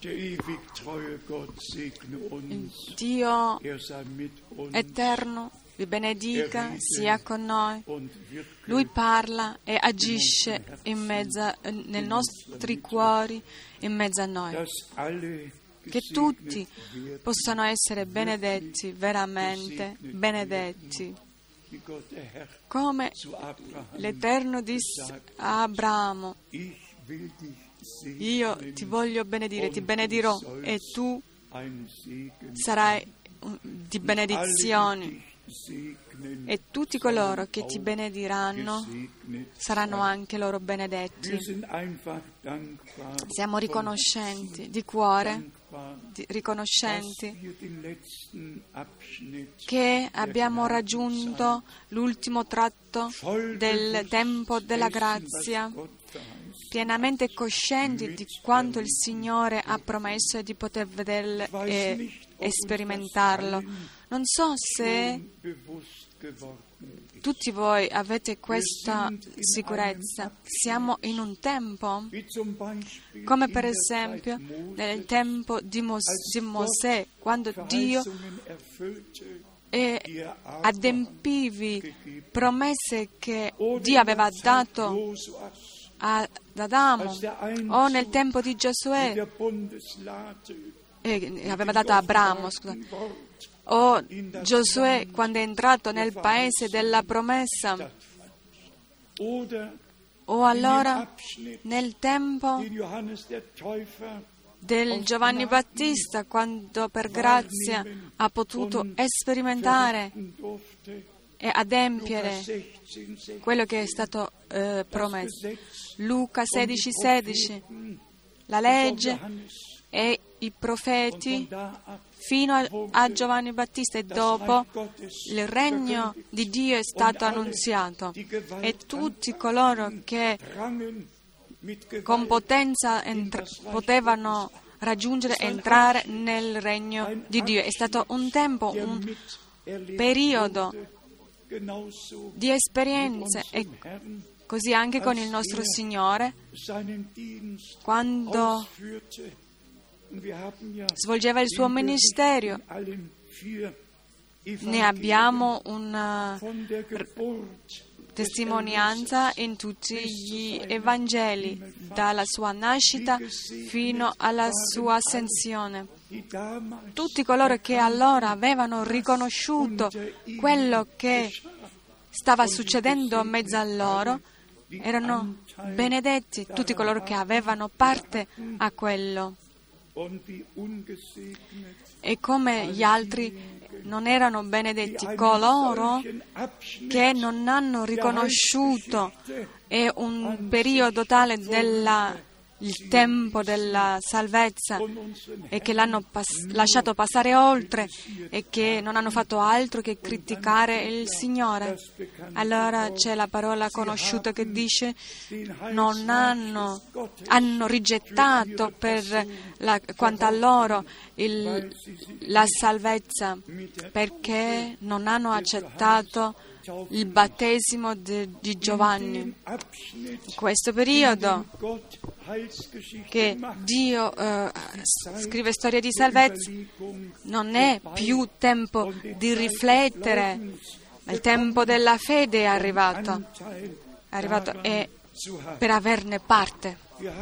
Dio eterno vi benedica, sia con noi. Lui parla e agisce nei nostri cuori, in mezzo a noi. Che tutti possano essere benedetti, veramente benedetti. Come l'Eterno disse a Abramo: io ti voglio benedire, ti benedirò e tu sarai di benedizioni. E tutti coloro che ti benediranno saranno anche loro benedetti. Siamo riconoscenti di cuore, riconoscenti che abbiamo raggiunto l'ultimo tratto del tempo della grazia, pienamente coscienti di quanto il Signore ha promesso e di poter vederlo e sperimentarlo. Non so se tutti voi avete questa sicurezza. Siamo in un tempo, come per esempio nel tempo di Mosè, quando Dio adempivi promesse che Dio aveva dato ad Adamo, o nel tempo di Giosuè, aveva dato a Abramo, o Giosuè quando è entrato nel paese della promessa, o allora nel tempo del Giovanni Battista, quando per grazia ha potuto sperimentare e adempiere quello che è stato promesso. Luca 16,16, la legge e i profeti fino a Giovanni Battista, e dopo il regno di Dio è stato annunziato e tutti coloro che con potenza potevano raggiungere e entrare nel regno di Dio. È stato un tempo, un periodo di esperienze, e così anche con il nostro Signore, quando svolgeva il suo ministero. Ne abbiamo una testimonianza in tutti gli Evangeli, dalla sua nascita fino alla sua ascensione. Tutti coloro che allora avevano riconosciuto quello che stava succedendo in mezzo a loro erano benedetti, tutti coloro che avevano parte a quello. E come gli altri non erano benedetti coloro che non hanno riconosciuto è un periodo tale il tempo della salvezza e che l'hanno lasciato passare oltre e che non hanno fatto altro che criticare il Signore. Allora c'è la parola conosciuta che dice: non hanno rigettato per quanto a loro la salvezza, perché non hanno accettato il battesimo di Giovanni. In questo periodo che Dio scrive storie di salvezza, non è più tempo di riflettere, ma il tempo della fede è arrivato e per averne parte.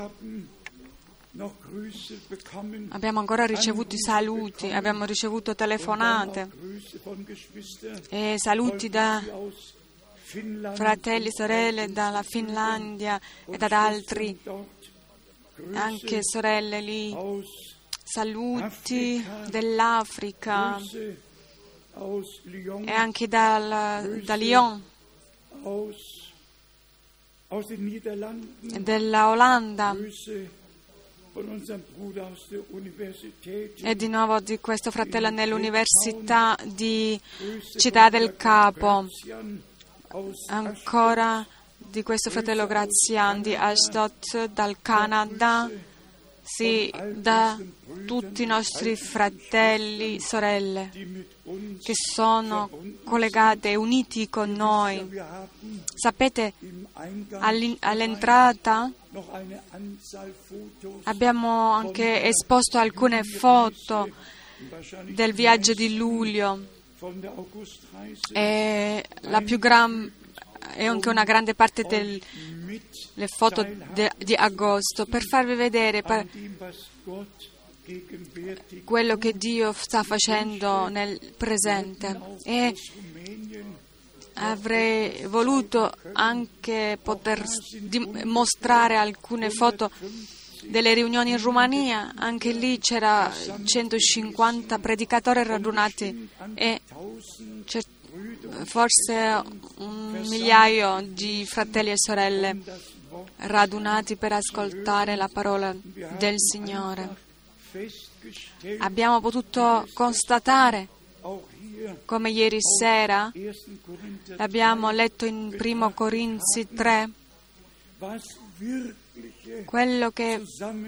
Abbiamo ancora ricevuto saluti, abbiamo ricevuto telefonate e saluti da fratelli e sorelle dalla Finlandia e da altri, anche sorelle lì, saluti dell'Africa e anche da Lyon, della Olanda, e di nuovo di questo fratello nell'Università di Città del Capo, ancora di questo fratello Grazian di Ashdod dal Canada, sì, da tutti i nostri fratelli e sorelle che sono collegati e uniti con noi. Sapete, all'entrata abbiamo anche esposto alcune foto del viaggio di luglio e la più grande è anche una grande parte delle foto di agosto, per farvi vedere quello che Dio sta facendo nel presente. E avrei voluto anche poter mostrare alcune foto delle riunioni in Romania. Anche lì c'era 150 predicatori radunati e forse 1.000.000 di fratelli e sorelle radunati per ascoltare la parola del Signore. Abbiamo potuto constatare, come ieri sera l'abbiamo letto in 1 Corinzi 3, quello che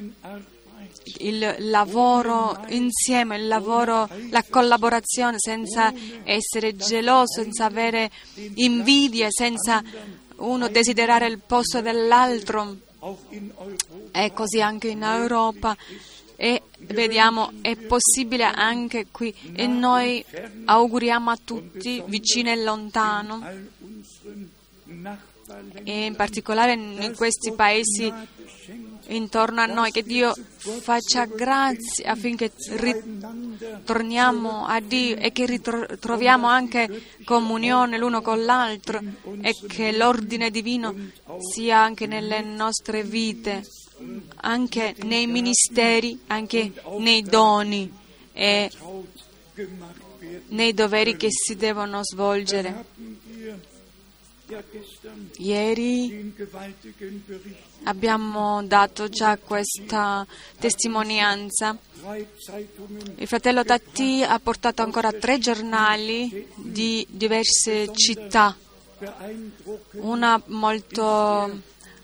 il lavoro insieme, la collaborazione, senza essere geloso, senza avere invidia, senza uno desiderare il posto dell'altro. È così anche in Europa e vediamo è possibile anche qui, e noi auguriamo a tutti, vicino e lontano, e in particolare in questi paesi intorno a noi, che Dio faccia grazia affinché ritorniamo a Dio e che ritroviamo anche comunione l'uno con l'altro, e che l'ordine divino sia anche nelle nostre vite, anche nei ministeri, anche nei doni e nei doveri che si devono svolgere. Ieri abbiamo dato già questa testimonianza. Il fratello Tatti ha portato ancora 3 giornali di diverse città. Una molto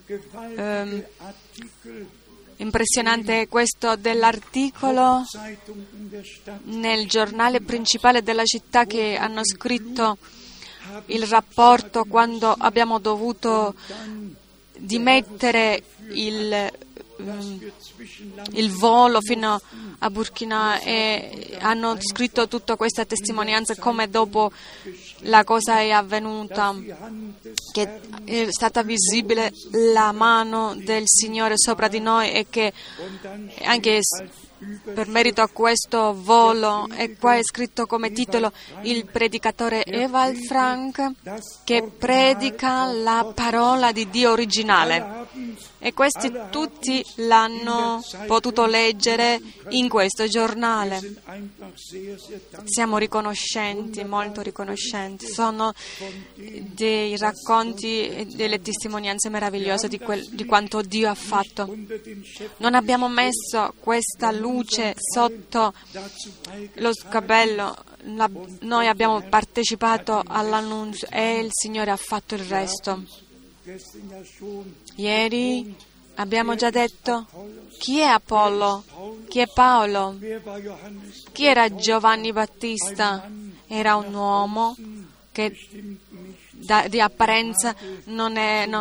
impressionante è questo dell'articolo nel giornale principale della città, che hanno scritto il rapporto quando abbiamo dovuto dimettere il volo fino a Burkina, e hanno scritto tutta questa testimonianza, come dopo la cosa è avvenuta, che è stata visibile la mano del Signore sopra di noi, e che anche per merito a questo volo, e qua è scritto come titolo il predicatore Ewald Frank, che predica la parola di Dio originale, e questi tutti l'hanno potuto leggere in questo giornale. Siamo riconoscenti, molto riconoscenti. Sono dei racconti e delle testimonianze meravigliose di quanto Dio ha fatto. Non abbiamo messo questa luce sotto lo scabello, noi abbiamo partecipato all'annuncio e il Signore ha fatto il resto. Ieri abbiamo già detto chi è Apollo, chi è Paolo, chi era Giovanni Battista. Era un uomo che di apparenza non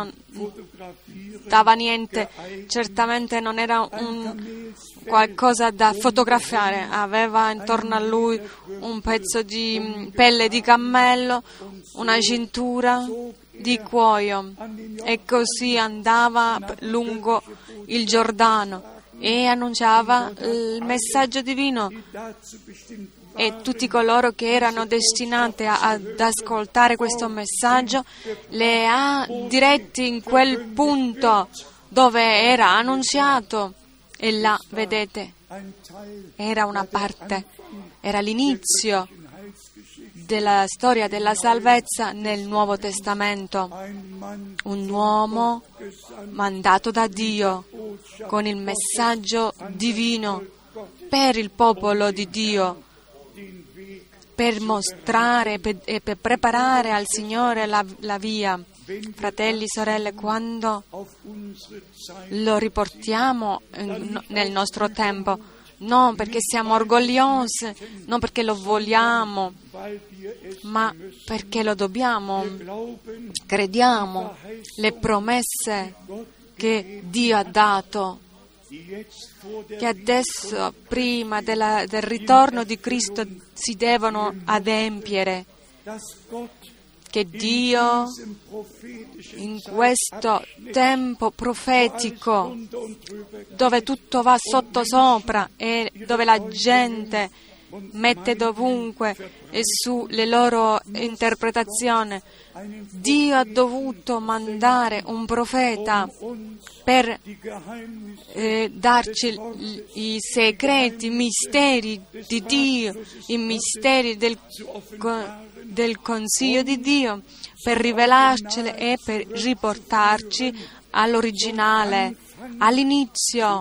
dava niente, certamente non era qualcosa da fotografare, aveva intorno a lui un pezzo di pelle di cammello, una cintura di cuoio, e così andava lungo il Giordano e annunciava il messaggio divino, e tutti coloro che erano destinati ad ascoltare questo messaggio le ha diretti in quel punto dove era annunziato. E là, vedete, era una parte, era l'inizio della storia della salvezza nel Nuovo Testamento. Un uomo mandato da Dio con il messaggio divino per il popolo di Dio, per mostrare e per preparare al Signore la via. Fratelli, sorelle, quando lo riportiamo nel nostro tempo, non perché siamo orgogliosi, non perché lo vogliamo, ma perché lo dobbiamo. Crediamo le promesse che Dio ha dato, che adesso, prima del ritorno di Cristo, si devono adempiere, che Dio in questo tempo profetico, dove tutto va sottosopra e dove la gente mette dovunque e sulle loro interpretazioni, Dio ha dovuto mandare un profeta per darci i segreti, i misteri di Dio, i misteri del Consiglio di Dio, per rivelarcele e per riportarci all'originale, all'inizio,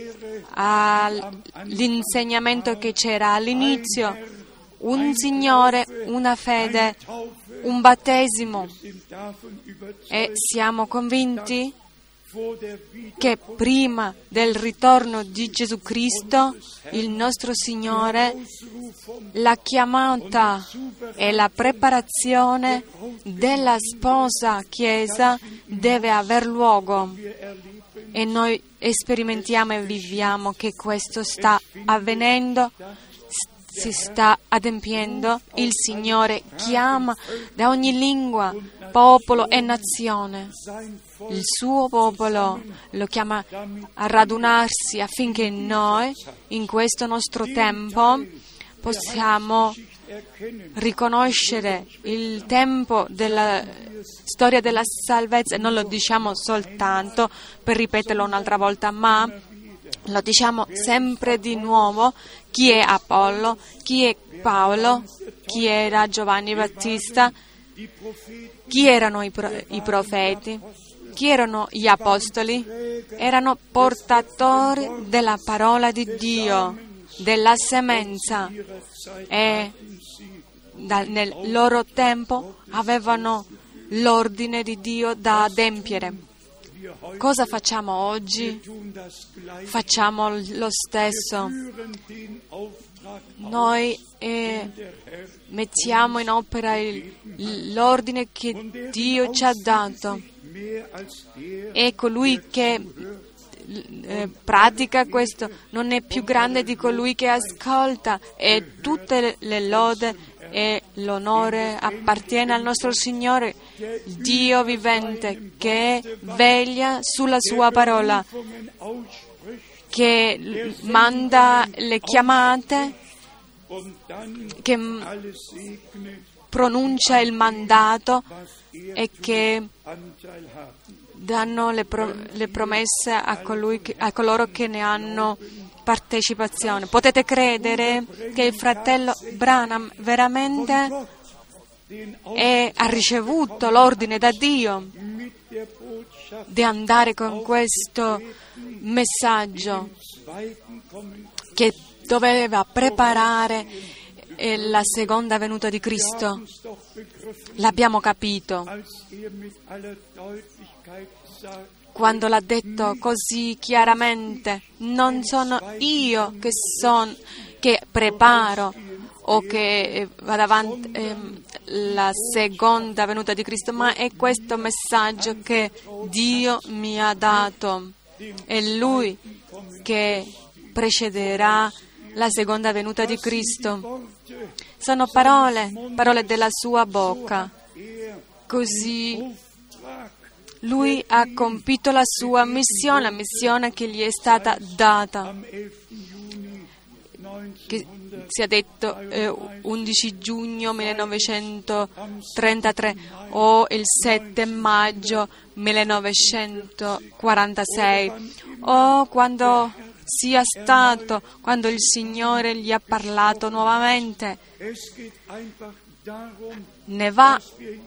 all'insegnamento che c'era all'inizio, un Signore, una fede, un battesimo. E siamo convinti che prima del ritorno di Gesù Cristo, il nostro Signore, la chiamata e la preparazione della sposa Chiesa deve aver luogo. E noi sperimentiamo e viviamo che questo sta avvenendo, si sta adempiendo. Il Signore chiama da ogni lingua, popolo e nazione. Il suo popolo lo chiama a radunarsi affinché noi, in questo nostro tempo, possiamo riconoscere il tempo della storia della salvezza. Non lo diciamo soltanto per ripeterlo un'altra volta, ma lo diciamo sempre di nuovo: chi è Apollo, chi è Paolo, chi era Giovanni Battista, chi erano i profeti, chi erano gli apostoli. Erano portatori della parola di Dio, della semenza, e nel loro tempo avevano l'ordine di Dio da adempiere. Cosa facciamo oggi? Facciamo lo stesso. Noi mettiamo in opera l'ordine che Dio ci ha dato, e colui che pratica questo non è più grande di colui che ascolta, e tutte le lode e l'onore appartiene al nostro Signore, Dio vivente, che veglia sulla sua parola, che manda le chiamate, che pronuncia il mandato e che danno le promesse a coloro che ne hanno partecipazione. Potete credere che il fratello Branham veramente ha ricevuto l'ordine da Dio di andare con questo messaggio che doveva preparare la seconda venuta di Cristo. L'abbiamo capito quando l'ha detto così chiaramente: non sono io che preparo o che vado avanti la seconda venuta di Cristo, ma è questo messaggio che Dio mi ha dato. È Lui che precederà la seconda venuta di Cristo. Sono parole della sua bocca. Così Lui ha compito la sua missione, la missione che gli è stata data, che sia detto 11 giugno 1933 o il 7 maggio 1946 o quando sia stato, quando il Signore gli ha parlato nuovamente. Ne va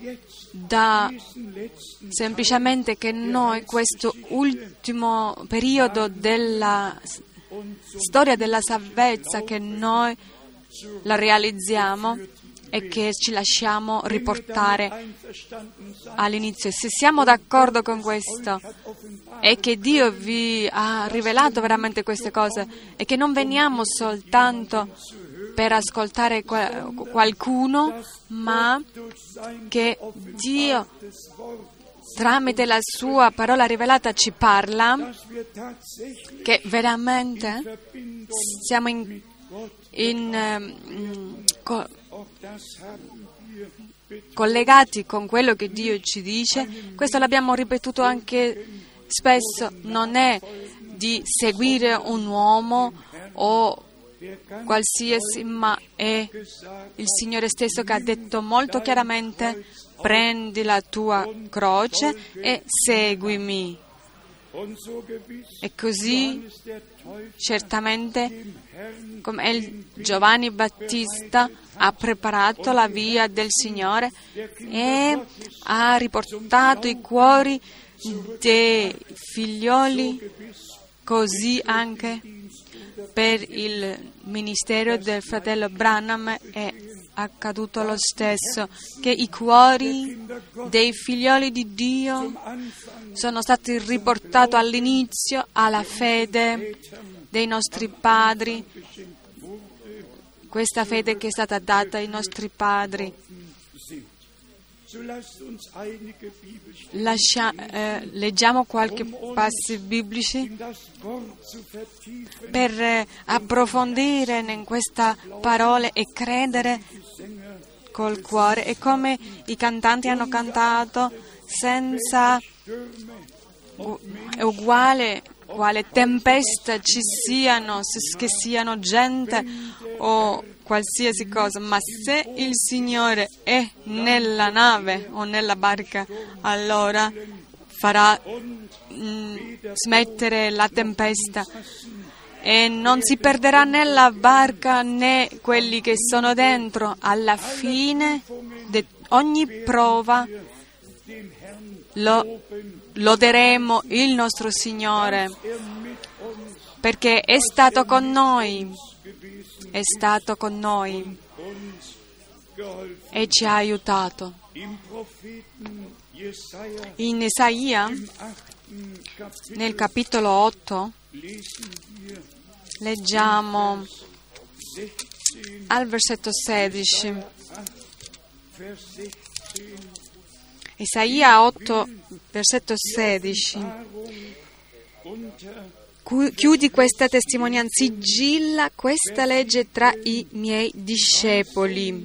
semplicemente che noi questo ultimo periodo della storia della salvezza, che noi la realizziamo, e che ci lasciamo riportare all'inizio. Se siamo d'accordo con questo e che Dio vi ha rivelato veramente queste cose e che non veniamo soltanto per ascoltare qualcuno, ma che Dio tramite la sua parola rivelata ci parla, che veramente siamo collegati con quello che Dio ci dice. Questo l'abbiamo ripetuto anche spesso, non è di seguire un uomo o qualsiasi, ma è il Signore stesso che ha detto molto chiaramente: prendi la tua croce e seguimi. E così, certamente, come il Giovanni Battista ha preparato la via del Signore e ha riportato i cuori dei figlioli, così anche per il ministero del fratello Branham è accaduto lo stesso, che i cuori dei figlioli di Dio sono stati riportati all'inizio alla fede dei nostri padri, questa fede che è stata data ai nostri padri. Leggiamo qualche passi biblici per approfondire in questa parola e credere col cuore. E come i cantanti hanno cantato, senza uguale quale tempesta ci siano, che siano gente o qualsiasi cosa, ma se il Signore è nella nave o nella barca, allora farà smettere la tempesta e non si perderà né la barca né quelli che sono dentro. Alla fine di ogni prova loderemo il nostro Signore, perché è stato con noi e ci ha aiutato. In Isaia, nel capitolo 8, leggiamo al versetto 16. Isaia 8, versetto 16. Chiudi questa testimonianza, sigilla questa legge tra i miei discepoli.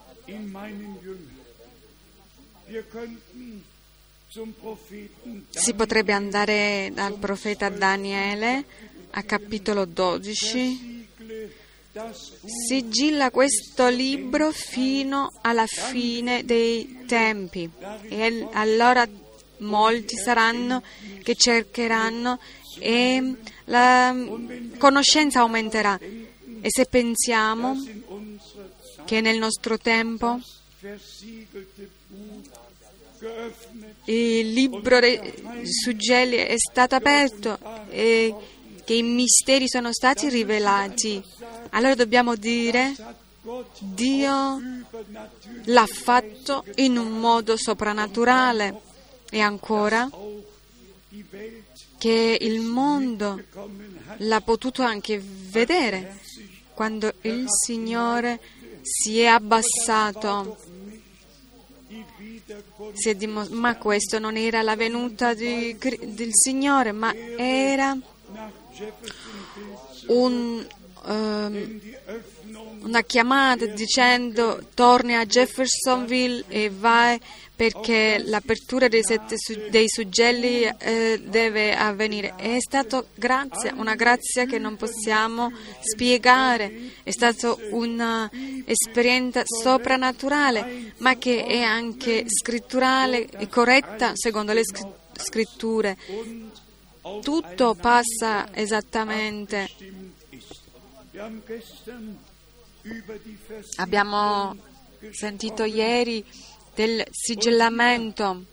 Si potrebbe andare dal profeta Daniele a capitolo 12. Sigilla questo libro fino alla fine dei tempi, e allora molti saranno che cercheranno e la conoscenza aumenterà. E se pensiamo che nel nostro tempo il libro dei suggelli è stato aperto e che i misteri sono stati rivelati, allora dobbiamo dire: Dio l'ha fatto in un modo soprannaturale. E ancora che il mondo l'ha potuto anche vedere quando il Signore si è abbassato. Ma questo non era la venuta del Signore, ma era una chiamata dicendo: torni a Jeffersonville e vai, perché l'apertura dei suggelli deve avvenire. È stata una grazia che non possiamo spiegare, è stata un'esperienza soprannaturale, ma che è anche scritturale e corretta secondo le scritture. Tutto passa esattamente. Abbiamo sentito ieri del sigillamento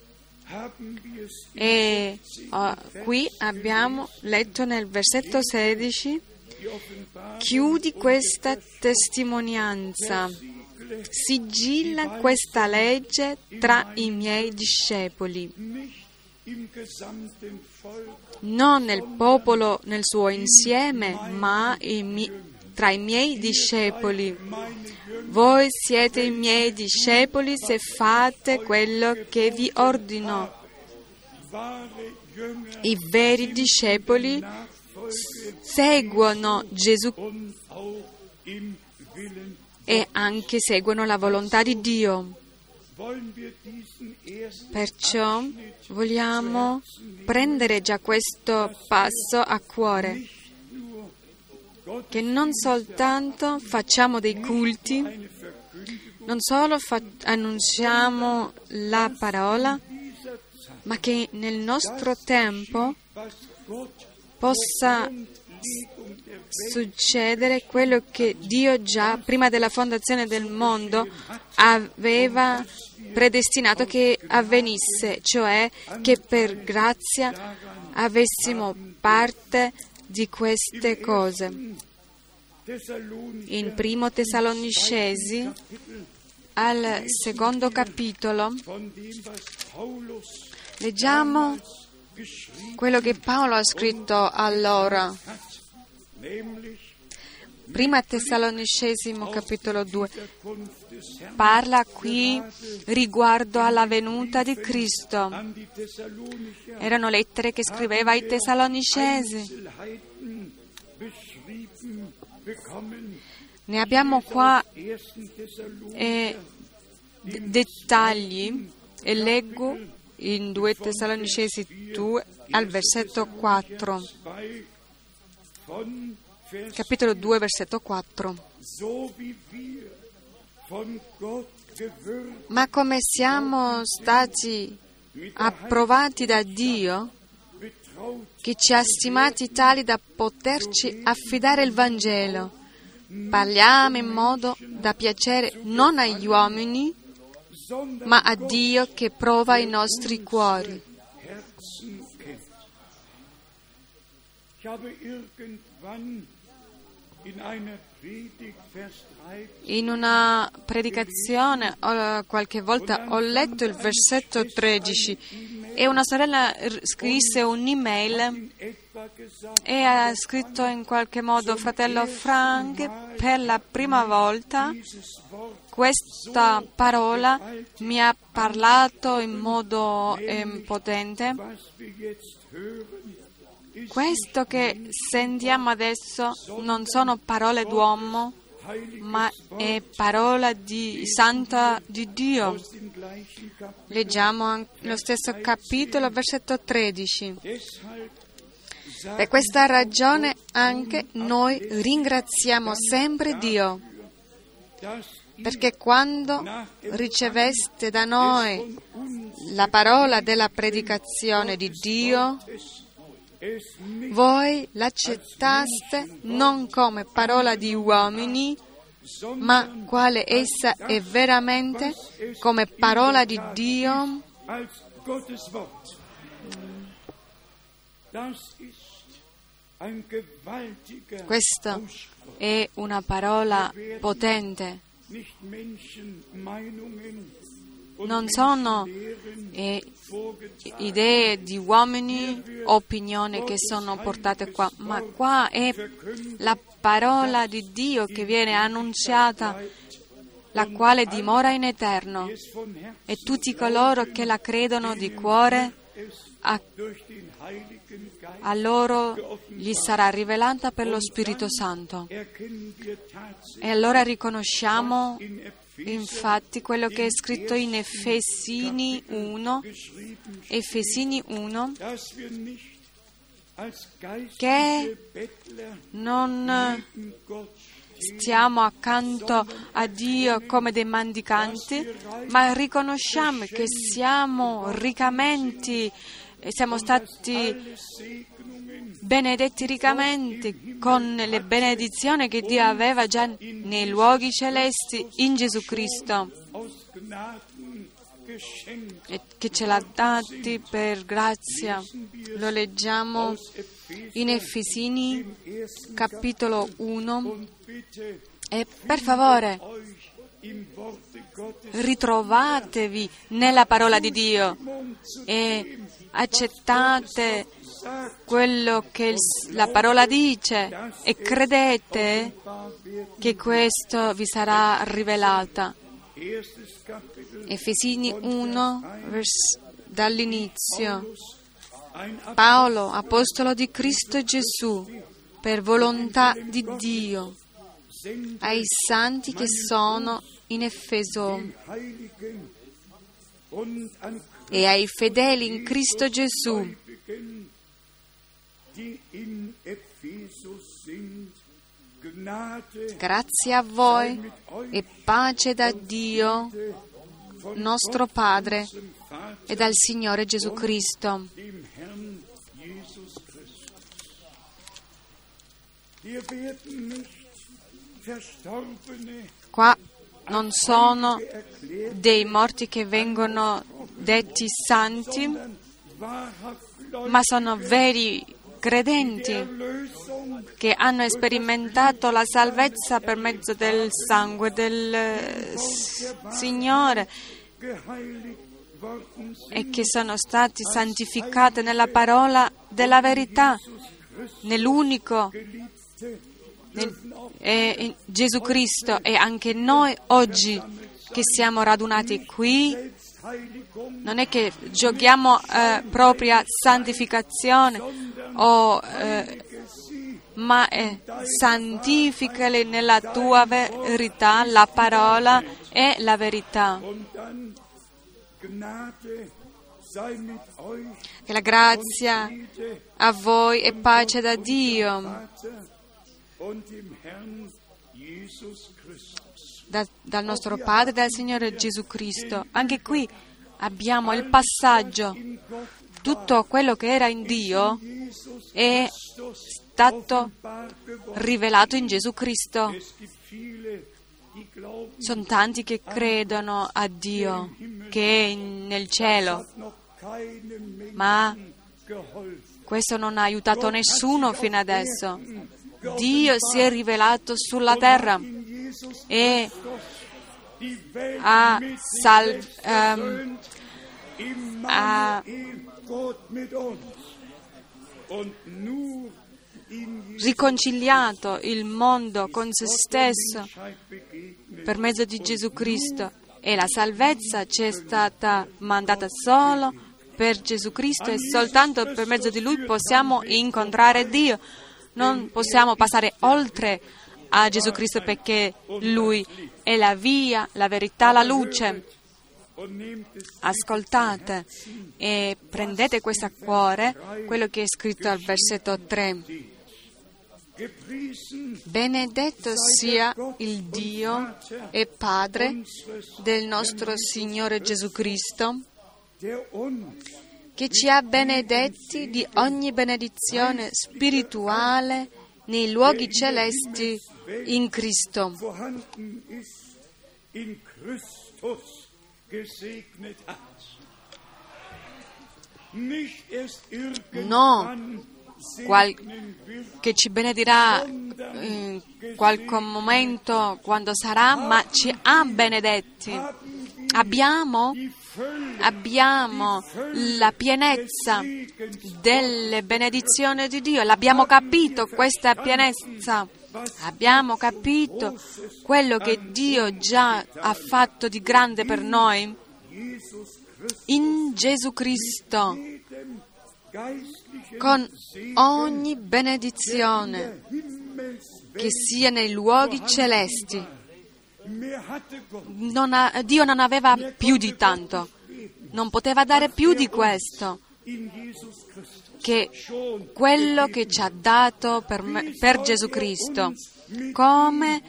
e qui abbiamo letto nel versetto 16: chiudi questa testimonianza. sigilla questa legge tra i miei discepoli, non nel popolo nel suo insieme, ma tra i miei discepoli. Voi siete i miei discepoli se fate quello che vi ordino. I veri discepoli seguono Gesù e anche seguono la volontà di Dio. Perciò vogliamo prendere già questo passo a cuore, che non soltanto facciamo dei culti, non solo annunciamo la parola, ma che nel nostro tempo possa succedere quello che Dio già prima della fondazione del mondo aveva predestinato che avvenisse, cioè che per grazia avessimo parte di queste cose. In Primo Tessalonicesi, al 2° capitolo, leggiamo quello che Paolo ha scritto allora. Prima Tessalonicesimo capitolo 2 parla qui riguardo alla venuta di Cristo. Erano lettere che scriveva ai Tessalonicesi. Ne abbiamo qua dettagli e leggo in 2 Tessalonicesi 2 al versetto 4. Capitolo 2, versetto 4. Ma come siamo stati approvati da Dio, che ci ha stimati tali da poterci affidare il Vangelo, parliamo in modo da piacere non agli uomini, ma a Dio che prova i nostri cuori. In una predicazione qualche volta ho letto il versetto 13 e una sorella scrisse un'email e ha scritto in qualche modo: fratello Frank, per la prima volta questa parola mi ha parlato in modo potente. Questo che sentiamo adesso non sono parole d'uomo, ma è parola santa di Dio. Leggiamo lo stesso capitolo, versetto 13. Per questa ragione anche noi ringraziamo sempre Dio, perché quando riceveste da noi la parola della predicazione di Dio, voi l'accettaste non come parola di uomini, ma quale essa è veramente, come parola di Dio. Questa è una parola potente. Non sono idee di uomini, opinioni che sono portate qua, ma qua è la parola di Dio che viene annunciata, la quale dimora in eterno, e tutti coloro che la credono di cuore, a loro gli sarà rivelata per lo Spirito Santo. E allora riconosciamo infatti quello che è scritto in Efesini 1, che non stiamo accanto a Dio come dei mendicanti, ma riconosciamo che siamo stati benedetti riccamente con le benedizioni che Dio aveva già nei luoghi celesti in Gesù Cristo, e che ce l'ha dati per grazia. Lo leggiamo in Efesini capitolo 1 e per favore ritrovatevi nella parola di Dio e accettate quello che la parola dice e credete che questo vi sarà rivelata. Efesini 1, dall'inizio. Paolo, apostolo di Cristo Gesù, per volontà di Dio, ai santi che sono in Efeso e ai fedeli in Cristo Gesù, grazie a voi e pace da Dio, nostro Padre, e dal Signore Gesù Cristo. Qua non sono dei morti che vengono detti santi, ma sono veri credenti che hanno sperimentato la salvezza per mezzo del sangue del Signore e che sono stati santificati nella parola della verità, nell'unico Gesù Cristo. E anche noi oggi che siamo radunati qui non è che giochiamo propria santificazione, ma santificali nella tua verità, la parola è la verità. Che la grazia a voi e pace da Dio, dal nostro Padre e dal Signore Gesù Cristo. Anche qui abbiamo il passaggio. Tutto quello che era in Dio è stato rivelato in Gesù Cristo. Sono tanti che credono a Dio, che è nel cielo, ma questo non ha aiutato nessuno fino adesso. Dio si è rivelato sulla terra e ha riconciliato il mondo con se stesso per mezzo di Gesù Cristo, e la salvezza ci è stata mandata solo per Gesù Cristo e soltanto per mezzo di Lui possiamo incontrare Dio. Non possiamo passare oltre a Gesù Cristo perché Lui è la via, la verità, la luce. Ascoltate e prendete questo a cuore, quello che è scritto al versetto 3. Benedetto sia il Dio e Padre del nostro Signore Gesù Cristo, che ci ha benedetti di ogni benedizione spirituale nei luoghi celesti in Cristo. No, che ci benedirà in qualche momento quando sarà, ma ci ha benedetti. Abbiamo la pienezza delle benedizioni di Dio, l'abbiamo capito questa pienezza, abbiamo capito quello che Dio già ha fatto di grande per noi in Gesù Cristo, con ogni benedizione che sia nei luoghi celesti. Dio non aveva più di tanto, non poteva dare più di questo, che quello che ci ha dato per Gesù Cristo. Come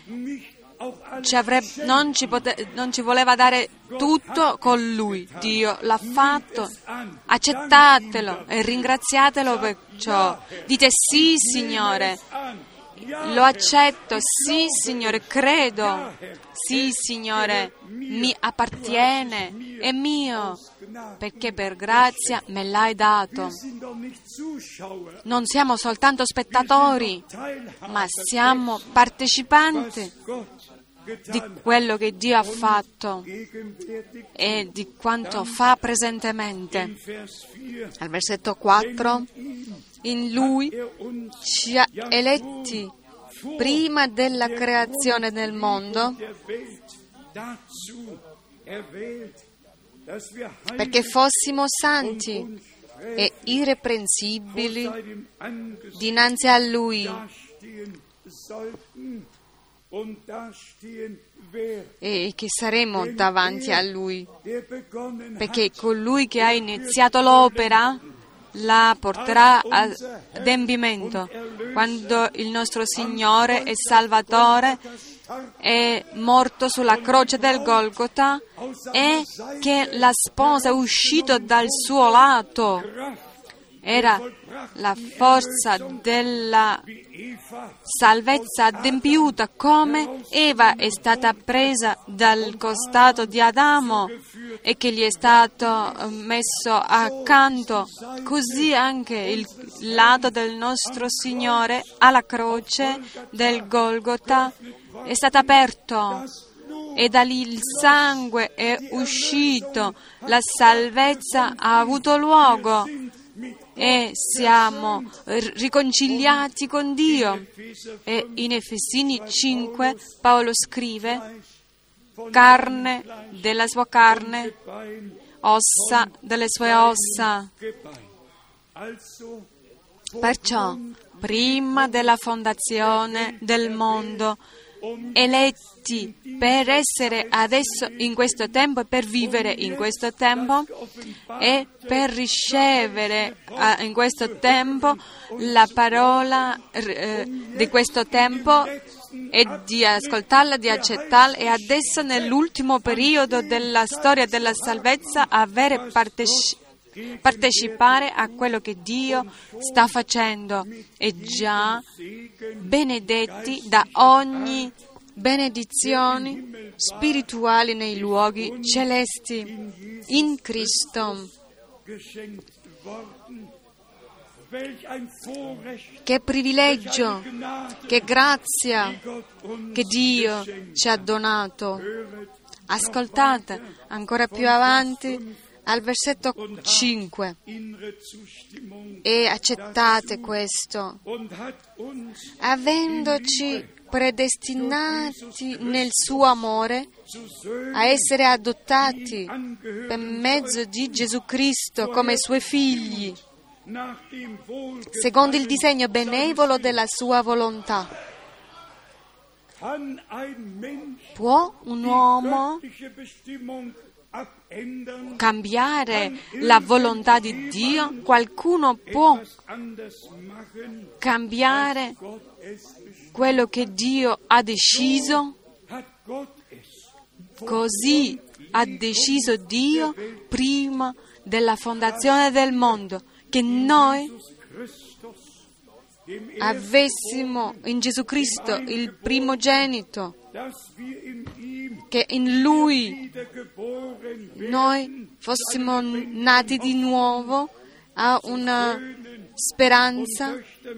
non ci voleva dare tutto con Lui, Dio l'ha fatto. Accettatelo e ringraziatelo per ciò. Dite sì, Signore, lo accetto, sì, Signore, credo, sì, Signore, mi appartiene, è mio, perché per grazia me l'hai dato. Non siamo soltanto spettatori, ma siamo partecipanti di quello che Dio ha fatto e di quanto fa presentemente. Al versetto 4, in Lui ci ha eletti prima della creazione del mondo perché fossimo santi e irreprensibili dinanzi a Lui e che saremo davanti a Lui, perché colui che ha iniziato l'opera la porterà ad adempimento. Quando il nostro Signore e Salvatore è morto sulla croce del Golgota e che la sposa è uscita dal suo lato, era la forza della salvezza adempiuta, come Eva è stata presa dal costato di Adamo e che gli è stato messo accanto, così anche il lato del nostro Signore alla croce del Golgota è stato aperto e da lì il sangue è uscito, la salvezza ha avuto luogo e siamo riconciliati con Dio. E in Efesini 5 Paolo scrive: carne della sua carne, ossa delle sue ossa. Perciò, prima della fondazione del mondo, eletti per essere adesso in questo tempo e per vivere in questo tempo e per ricevere in questo tempo la parola di questo tempo e di ascoltarla, di accettarla e adesso nell'ultimo periodo della storia della salvezza avere partecipare a quello che Dio sta facendo e già benedetti da ogni benedizioni spirituali nei luoghi celesti in Cristo. Che privilegio, che grazia che Dio ci ha donato. Ascoltate ancora più avanti al versetto 5 e accettate questo. Avendoci predestinati nel suo amore a essere adottati per mezzo di Gesù Cristo come suoi figli, secondo il disegno benevolo della sua volontà. Può un uomo cambiare la volontà di Dio? Qualcuno può cambiare quello che Dio ha deciso? Così ha deciso Dio prima della fondazione del mondo, che noi avessimo in Gesù Cristo il primogenito, che in Lui noi fossimo nati di nuovo a una speranza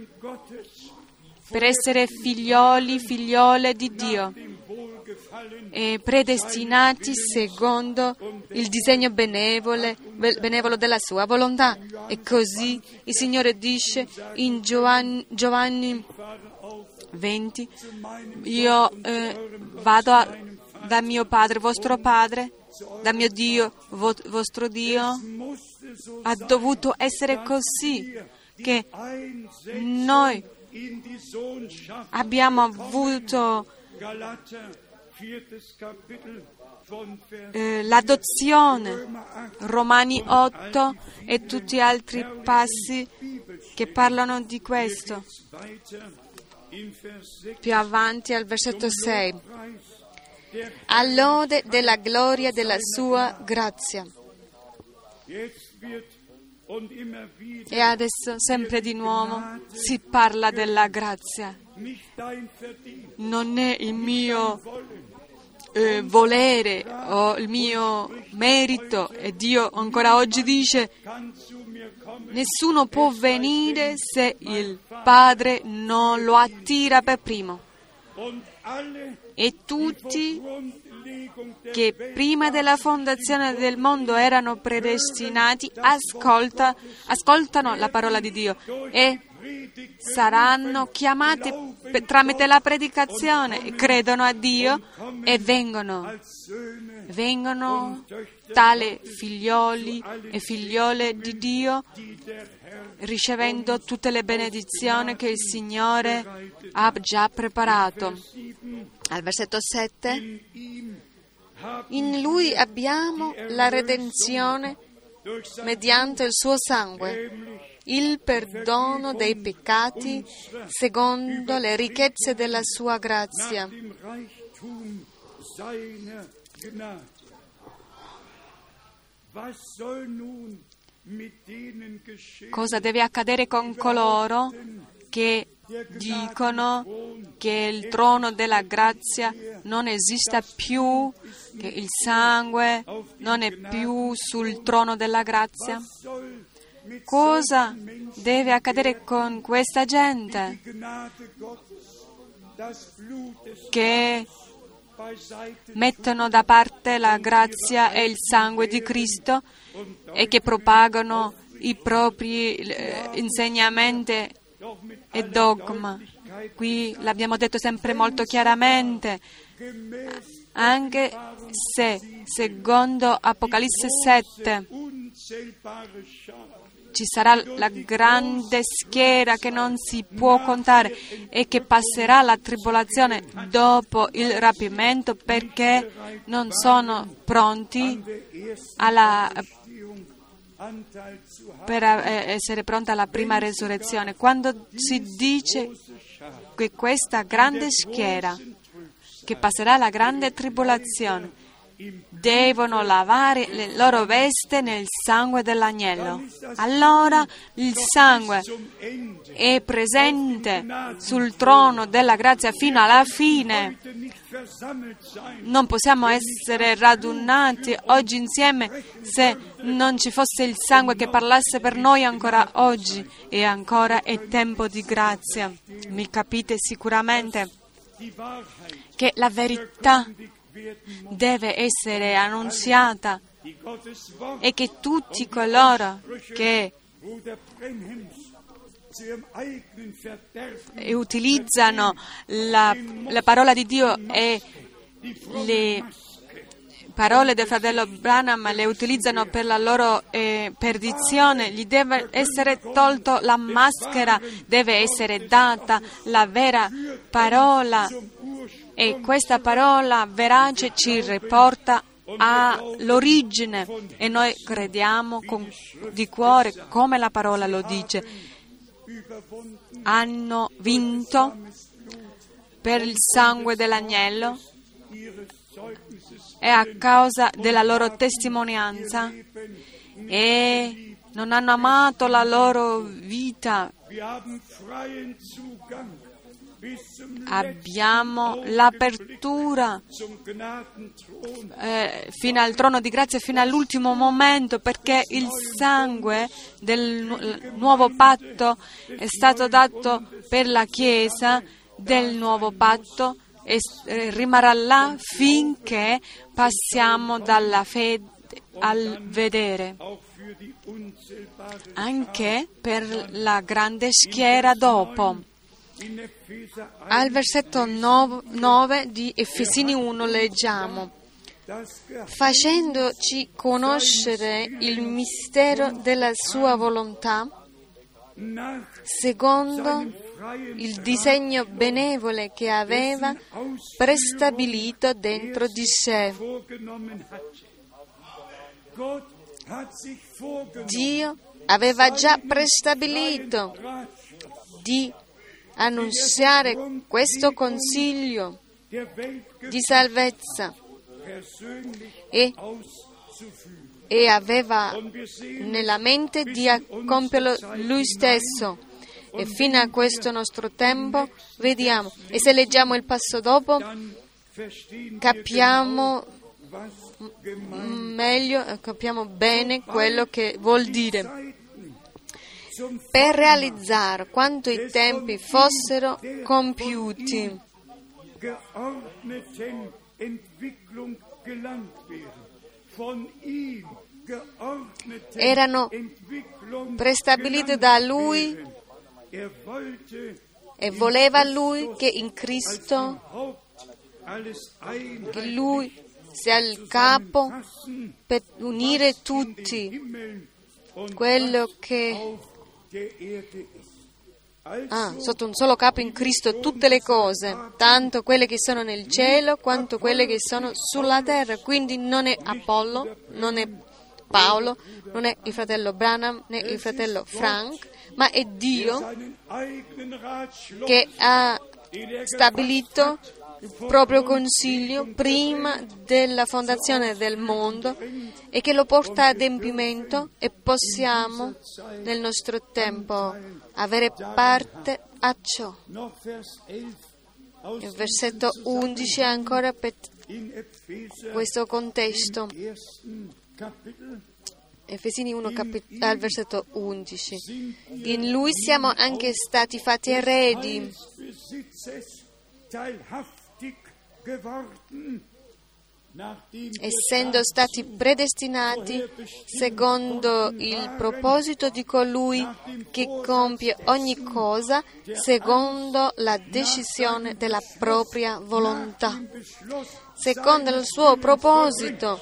per essere figliole di Dio e predestinati secondo il disegno benevolo della sua volontà. E così il Signore dice in Giovanni 20: io vado da mio Padre, vostro Padre, da mio Dio, vostro Dio. Ha dovuto essere così che noi abbiamo avuto l'adozione, Romani 8 e tutti gli altri passi che parlano di questo. Più avanti al versetto 6, all'ode della gloria della sua grazia. E adesso sempre di nuovo si parla della grazia. Non è il mio volere o il mio merito, e Dio ancora oggi dice: nessuno può venire se il Padre non lo attira per primo. e tutti che prima della fondazione del mondo erano predestinati ascoltano la parola di Dio e saranno chiamati tramite la predicazione, credono a Dio e vengono tali figlioli e figliole di Dio, ricevendo tutte le benedizioni che il Signore ha già preparato. Al versetto 7, in Lui abbiamo la redenzione mediante il suo sangue, il perdono dei peccati secondo le ricchezze della sua grazia. Cosa deve accadere con coloro che dicono che il trono della grazia non esista più, che il sangue non è più sul trono della grazia? Cosa deve accadere con questa gente che mettono da parte la grazia e il sangue di Cristo e che propagano i propri insegnamenti e dogma? Qui l'abbiamo detto sempre molto chiaramente, anche se secondo Apocalisse 7 ci sarà la grande schiera che non si può contare e che passerà la tribolazione dopo il rapimento perché non sono pronti per essere pronti alla prima resurrezione. Quando si dice che questa grande schiera che passerà la grande tribolazione devono lavare le loro vesti nel sangue dell'agnello. Allora il sangue è presente sul trono della grazia fino alla fine. Non possiamo essere radunati oggi insieme se non ci fosse il sangue che parlasse per noi ancora oggi. E ancora è tempo di grazia. Mi capite sicuramente che la verità deve essere annunziata e che tutti coloro che utilizzano la parola di Dio e le parole del fratello Branham le utilizzano per la loro perdizione, gli deve essere tolto la maschera, deve essere data la vera parola. E questa parola verace ci riporta all'origine e noi crediamo di cuore come la parola lo dice. Hanno vinto per il sangue dell'agnello e a causa della loro testimonianza e non hanno amato la loro vita. Abbiamo l'apertura fino al trono di grazia, fino all'ultimo momento, perché il sangue del nuovo patto è stato dato per la Chiesa del nuovo patto e rimarrà là finché passiamo dalla fede al vedere, anche per la grande schiera dopo. Al versetto 9 di Efesini 1 leggiamo: facendoci conoscere il mistero della sua volontà, secondo il disegno benevole che aveva prestabilito dentro di sé. Dio aveva già prestabilito di annunziare questo consiglio di salvezza e aveva nella mente di compierlo lui stesso. E fino a questo nostro tempo vediamo, e se leggiamo il passo dopo capiamo meglio, capiamo bene quello che vuol dire. Per realizzare quanto i tempi fossero compiuti. geordneten Entwicklung gelangt wären. Von ihm geordneten erano Entwicklung prestabilite da Lui Er wollte e voleva Lui che in Cristo Haupt alles che Lui sia il capo per unire tutti Himmel und quello che auf der Erde ist. sotto un solo capo in Cristo tutte le cose, tanto quelle che sono nel cielo quanto quelle che sono sulla terra. Quindi non è Apollo, non è Paolo, non è il fratello Branham né il fratello Frank, ma è Dio Seinen eigenen Ratschluss, che ha den er stabilito il proprio consiglio prima della fondazione del mondo e che lo porta ad adempimento, e possiamo nel nostro tempo avere parte a ciò. noch Vers 11 aus Il versetto 11 ancora per in Epheser questo contesto, ersten Kapitel Efesini 1 al versetto 11. In Lui siamo anche stati fatti eredi, des Besitzes teilhaftig geworden, nachdem essendo stati predestinati secondo il proposito di colui che compie ogni cosa secondo la decisione della propria volontà, secondo il suo proposito.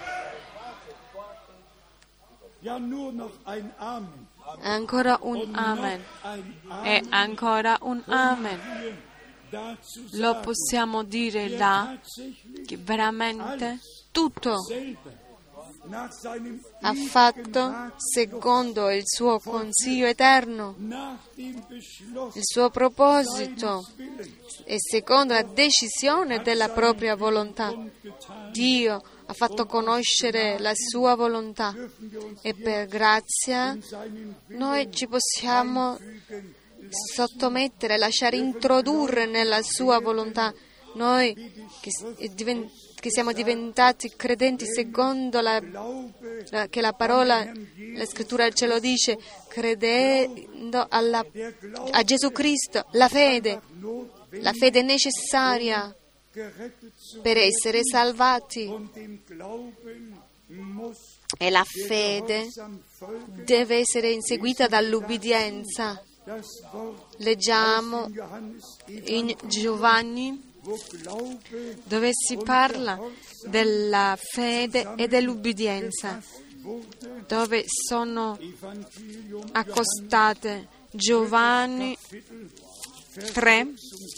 ja nur noch ein Amen Ancora un amen ein e ancora un amen. dazu Lo possiamo dire là tatsächlich che veramente tutto selber nach seinem ha fatto secondo il suo consiglio eterno, nach dem Beschluss il suo proposito e secondo la decisione della propria volontà. Dio ha fatto conoscere la sua volontà e per grazia noi ci possiamo sottomettere, lasciare introdurre nella sua volontà. Noi che siamo diventati credenti secondo che la parola, la scrittura ce lo dice, credendo a Gesù Cristo, la fede è necessaria per essere salvati, und dem Glauben muss e la fede deve essere inseguita dall'ubbidienza. das Wort Leggiamo Johannes in Giovanni, wo Glaube dove si parla della fede e dell'ubbidienza, wurde dove sono Evangelium accostate. Giovanni 3,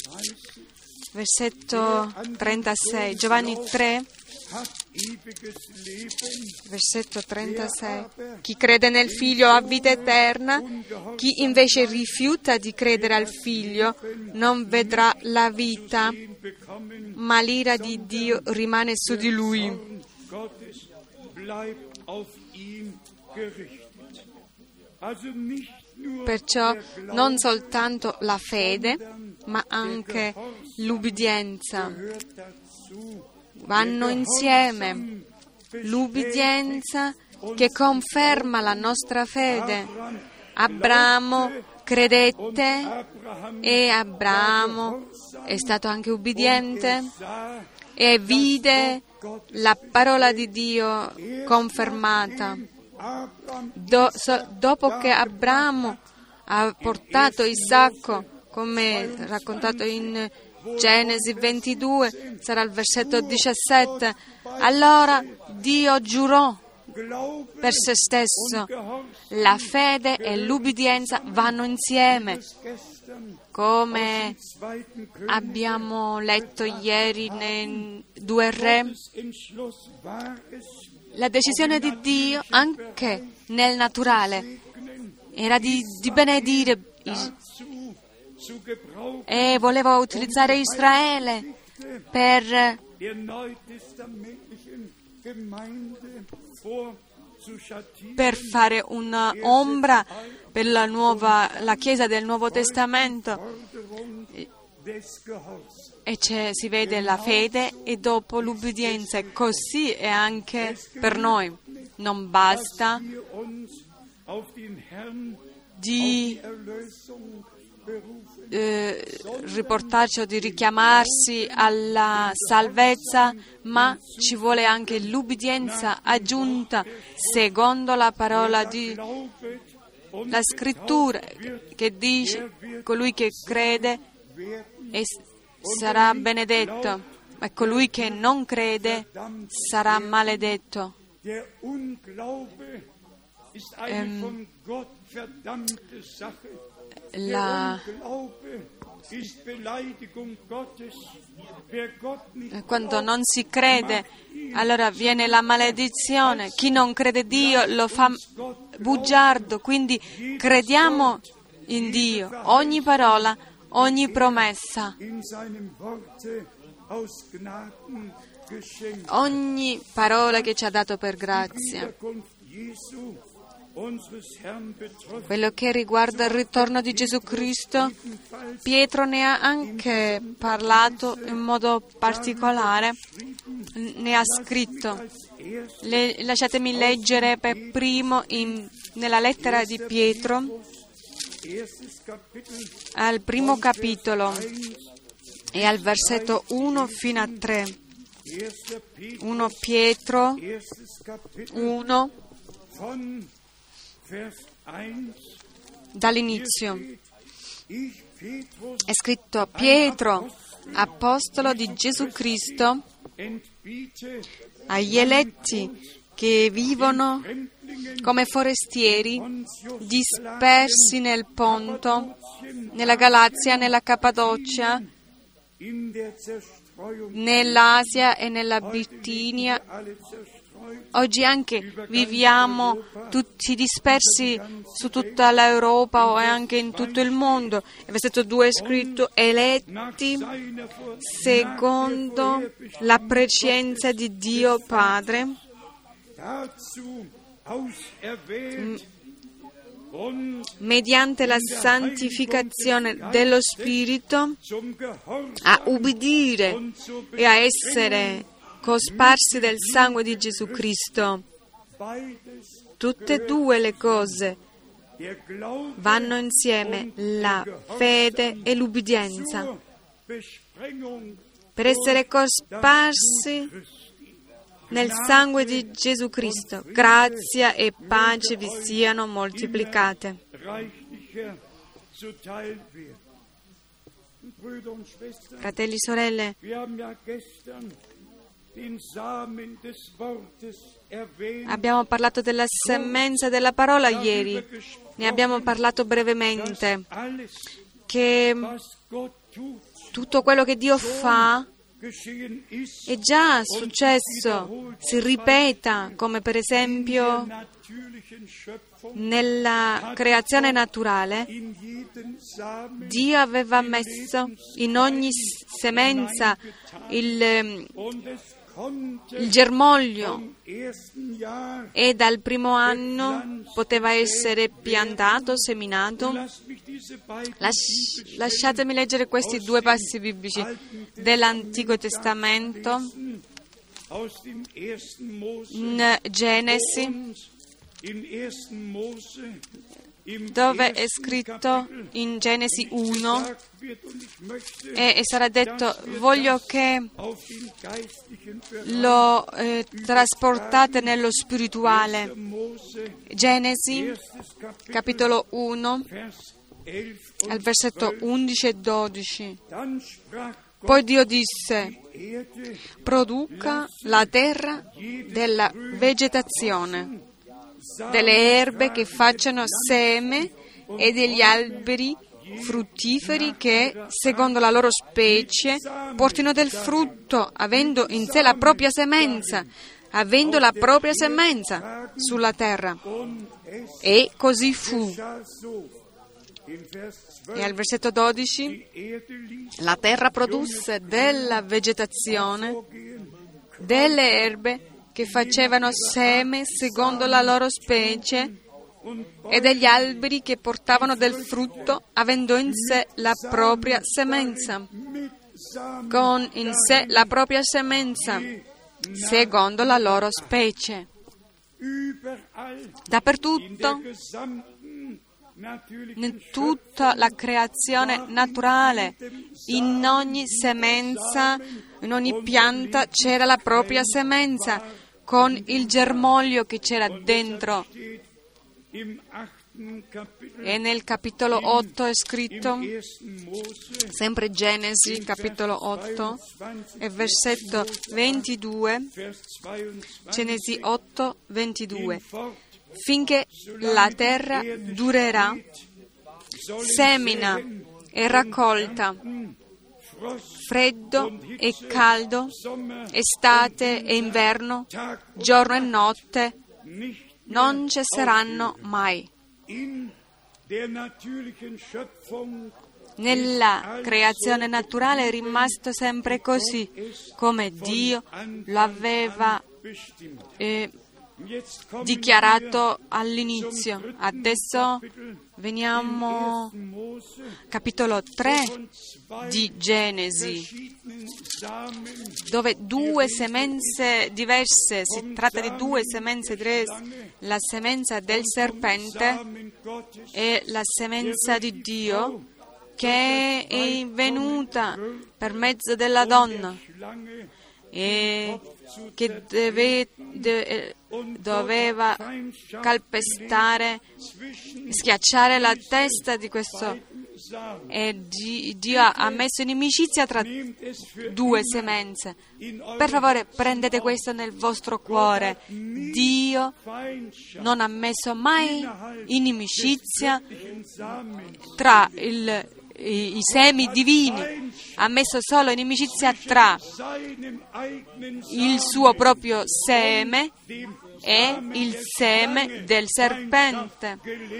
versetto 36. Giovanni 3, hat ewiges Leben, versetto 36. Chi crede nel Figlio ha vita eterna, chi invece rifiuta di credere al Figlio non vedrà la vita, bekommen ma l'ira di Dio rimane su di lui. Gottes bleibt auf ihn gerichtet. Also nicht nur Perciò non soltanto la fede, ma anche l'ubbidienza gehört dazu. vanno insieme. L'ubbidienza che conferma la nostra fede. Abramo credette e Abramo è stato anche ubbidiente e vide la parola di Dio confermata. Dopo che Abramo ha portato Isacco, come raccontato in Genesi 22, sarà il versetto 17, allora Dio giurò per se stesso. La fede e l'ubbidienza vanno insieme, come abbiamo letto ieri nei 2 Re. La decisione di Dio, anche nel naturale, era di benedire e voleva utilizzare Israele per fare un'ombra per la Chiesa del Nuovo Testamento. E si vede la fede e dopo l'ubbidienza, e così è anche per noi. Non basta di riportarci o di richiamarsi alla salvezza, ma ci vuole anche l'ubbidienza aggiunta secondo la parola di la scrittura, che dice: colui che crede sarà benedetto, ma colui che non crede sarà maledetto. Quando non si crede, allora viene la maledizione. Chi non crede Dio lo fa bugiardo. Quindi crediamo in Dio, ogni parola, ogni promessa, ogni parola che ci ha dato per grazia. Quello che riguarda il ritorno di Gesù Cristo, Pietro ne ha anche parlato in modo particolare, ne ha scritto. Lasciatemi leggere per primo nella lettera di Pietro, al primo capitolo e al versetto 1 fino a 3. 1 Pietro 1, dall'inizio. È scritto: Pietro, apostolo di Gesù Cristo, agli eletti che vivono come forestieri, dispersi nel Ponto, nella Galazia, nella Cappadocia, nell'Asia e nella Bitinia. Oggi anche viviamo tutti dispersi su tutta l'Europa o anche in tutto il mondo. Il versetto 2 è scritto: eletti secondo la prescienza di Dio Padre, mediante la santificazione dello Spirito, a ubbidire e a essere cosparsi del sangue di Gesù Cristo. Tutte e due le cose vanno insieme, la fede e l'ubbidienza, per essere cosparsi nel sangue di Gesù Cristo. Grazia e pace vi siano moltiplicate. Fratelli e sorelle, abbiamo parlato della semenza della parola ieri, ne abbiamo parlato brevemente, che tutto quello che Dio fa è già successo, si ripeta, come per esempio nella creazione naturale. Dio aveva messo in ogni semenza il germoglio e dal primo anno poteva essere piantato, seminato. Lasciatemi leggere questi due passi biblici dell'Antico Testamento, in Genesi, dove è scritto in Genesi 1 e sarà detto: voglio che lo trasportate nello spirituale. Genesi capitolo 1 al versetto 11 e 12. Poi Dio disse: produca la terra della vegetazione, delle erbe che facciano seme e degli alberi fruttiferi che, secondo la loro specie, portino del frutto, avendo in sé la propria semenza, sulla terra. E così fu. E al versetto 12, la terra produsse della vegetazione, delle erbe che facevano seme secondo la loro specie e degli alberi che portavano del frutto, avendo in sé la propria semenza, con in sé la propria semenza, secondo la loro specie. Dappertutto, in tutta la creazione naturale, in ogni semenza, in ogni pianta c'era la propria semenza, con il germoglio che c'era dentro. E nel capitolo 8 è scritto, sempre Genesi, capitolo 8, e versetto 22, Genesi 8, 22, finché la terra durerà, semina e raccolta, freddo e caldo, estate e inverno, giorno e notte, non cesseranno mai. Nella creazione naturale è rimasto sempre così, come Dio lo aveva dichiarato all'inizio. Adesso veniamo capitolo 3 di Genesi, dove due semenze diverse, si tratta di due semenze diverse, la semenza del serpente e la semenza di Dio, che è venuta per mezzo della donna e che doveva calpestare, schiacciare la testa di questo, e Dio ha messo inimicizia tra due semenze. Per favore, prendete questo nel vostro cuore. Dio non ha messo mai inimicizia tra i semi divini, ha messo solo inimicizia tra il suo proprio seme e il seme del serpente.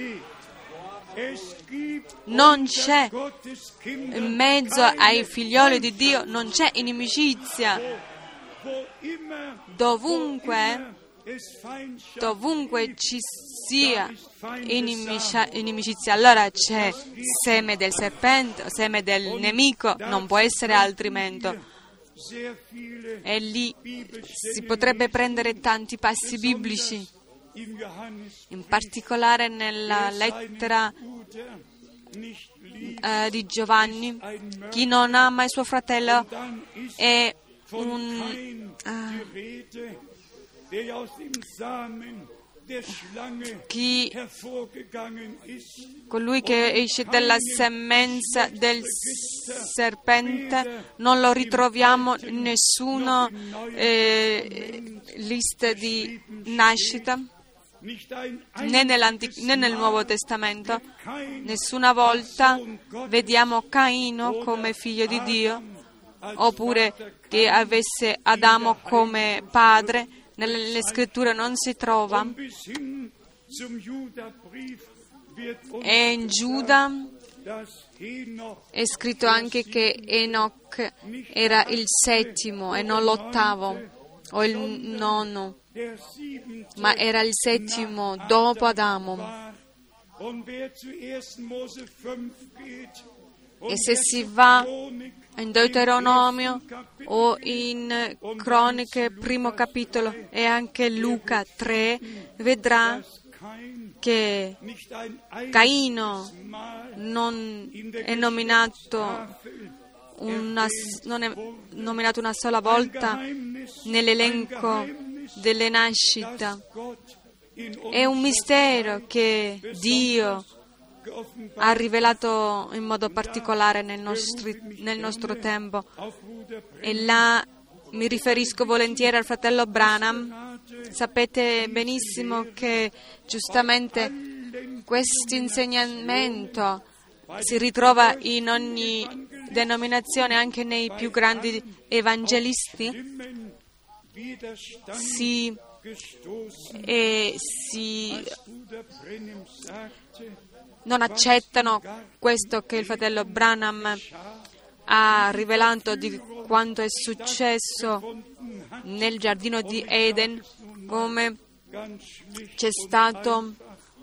Non c'è, in mezzo ai figlioli di Dio, non c'è inimicizia. Dovunque ci sia inimicizia, allora c'è seme del serpente, seme del nemico, non può essere altrimenti. E lì si potrebbe prendere tanti passi biblici, in particolare nella lettera di Giovanni: chi non ama il suo fratello è colui che esce dalla semenza del serpente. Non lo ritroviamo in nessuna lista di nascita, né nel Nuovo Testamento. Nessuna volta vediamo Caino come figlio di Dio, oppure che avesse Adamo come padre. Nelle scritture non si trova. E in Giuda è scritto anche che Enoch era il settimo e non l'ottavo o il nono, ma era il settimo dopo Adamo. E se si va in Deuteronomio o in Croniche, primo capitolo, e anche Luca 3, vedrà che Caino non è nominato una sola volta nell'elenco delle nascite. È un mistero che Dio ha rivelato in modo particolare nel nostro tempo. E là mi riferisco volentieri al fratello Branham. Sapete benissimo che giustamente questo insegnamento si ritrova in ogni denominazione, anche nei più grandi evangelisti. Non accettano questo che il fratello Branham ha rivelato di quanto è successo nel giardino di Eden, come c'è stato,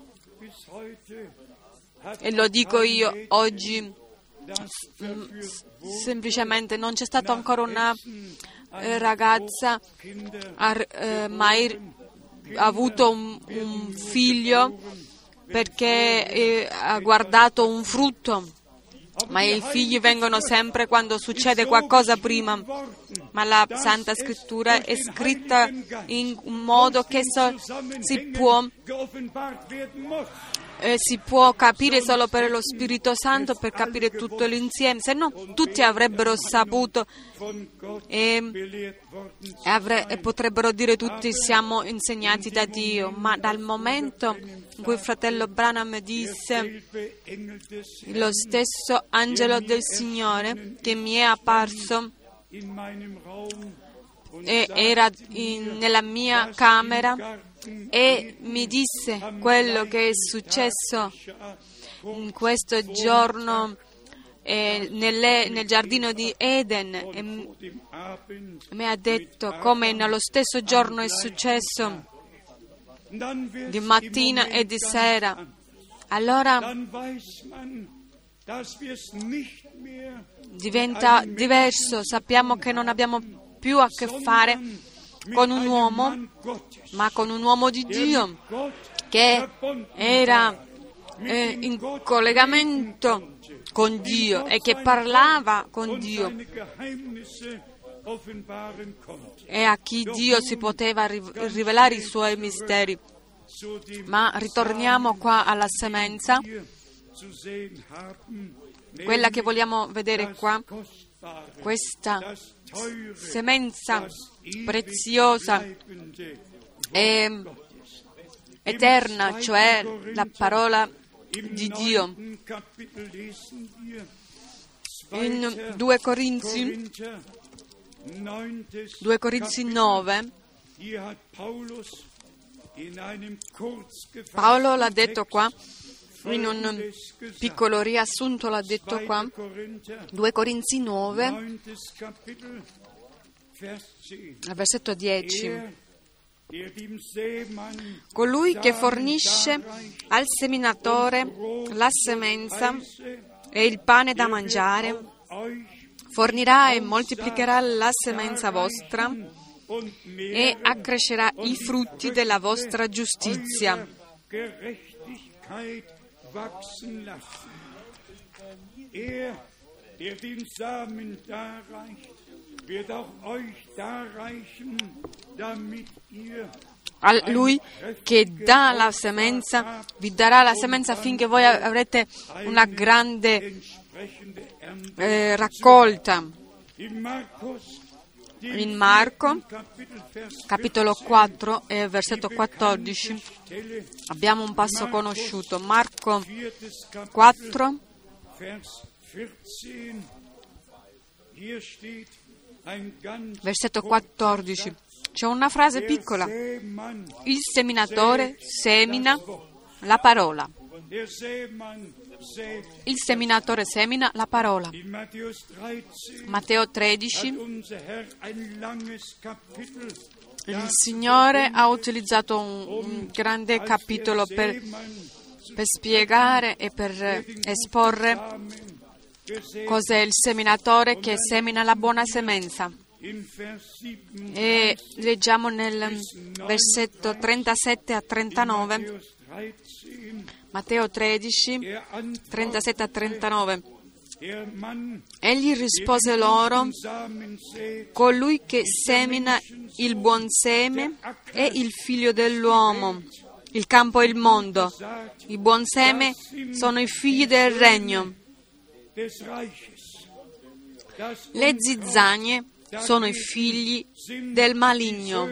e lo dico io oggi, semplicemente non c'è stata ancora una ragazza mai avuto un figlio perché ha guardato un frutto, ma i figli vengono sempre quando succede qualcosa prima. Ma la Santa Scrittura è scritta in un modo che si può capire solo per lo Spirito Santo, per capire tutto l'insieme, se no tutti avrebbero saputo e potrebbero dire tutti siamo insegnati da Dio, ma dal momento in cui il fratello Branham disse lo stesso angelo del Signore che mi è apparso era nella mia camera e mi disse quello che è successo in questo giorno nel giardino di Eden, e mi ha detto come nello stesso giorno è successo di mattina e di sera. Allora diventa diverso, sappiamo che non abbiamo più a che fare con un uomo, ma con un uomo di Dio che era in collegamento con Dio e che parlava con Dio e a chi Dio si poteva rivelare i suoi misteri. Ma ritorniamo qua alla semenza, quella che vogliamo vedere qua, questa semenza preziosa e eterna, cioè la parola di Dio. In 2 Corinzi 9, Paolo l'ha detto qua, in un piccolo riassunto l'ha detto qua, 2 Corinzi 9, al versetto 10. Colui che fornisce al seminatore la semenza e il pane da mangiare, fornirà e moltiplicherà la semenza vostra e accrescerà i frutti della vostra giustizia. A lui che dà la semenza vi darà la semenza affinché voi avrete una grande raccolta. In Marco, capitolo 4 e versetto 14, abbiamo un passo conosciuto. Marco 4, versetto 14. C'è una frase piccola. Il seminatore semina la parola. Il seminatore semina la parola. Matteo 13. Il Signore ha utilizzato un grande capitolo per spiegare e per esporre cos'è il seminatore che semina la buona semenza. E leggiamo nel versetto 37 a 39, Matteo 13, 37 a 39. Egli rispose loro: colui che semina il buon seme è il figlio dell'uomo, il campo e il mondo. Il buon seme sono i figli del regno. Le zizzagne sono i figli del maligno.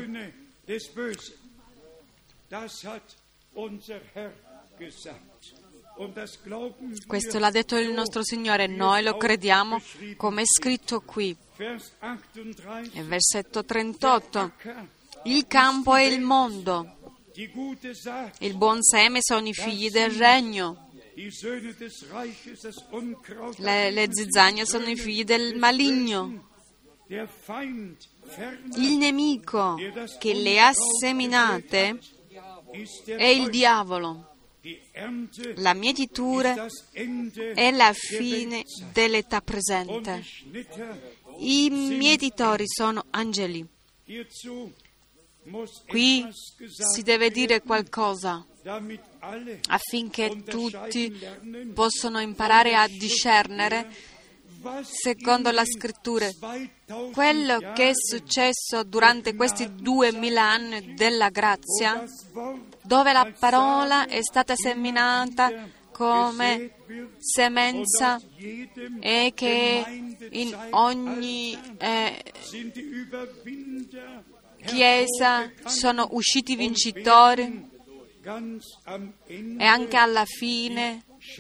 Questo l'ha detto il nostro Signore, noi lo crediamo come è scritto qui. Nel versetto 38, il campo è il mondo, il buon seme sono i figli del regno. Le zizzagne sono i figli del maligno. Il nemico che le ha seminate è il diavolo. La mietitura è la fine dell'età presente. I mietitori sono angeli. Qui si deve dire qualcosa. affinché tutti possano imparare a discernere, secondo la Scrittura, quello che è successo durante questi 2000 anni della grazia, dove la parola è stata seminata come semenza e che in ogni chiesa sono usciti vincitori e anche alla fine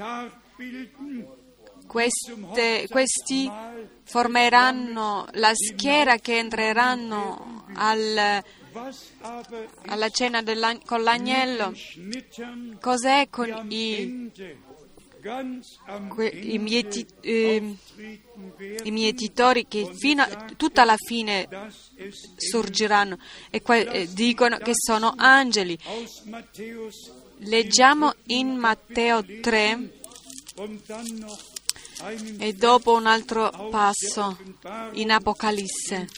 questi formeranno la schiera che entreranno alla cena con l'agnello. Cos'è con i mietitori che fino a tutta la fine sorgeranno e dicono che sono angeli? Leggiamo in Matteo 3 e dopo un altro passo in Apocalisse.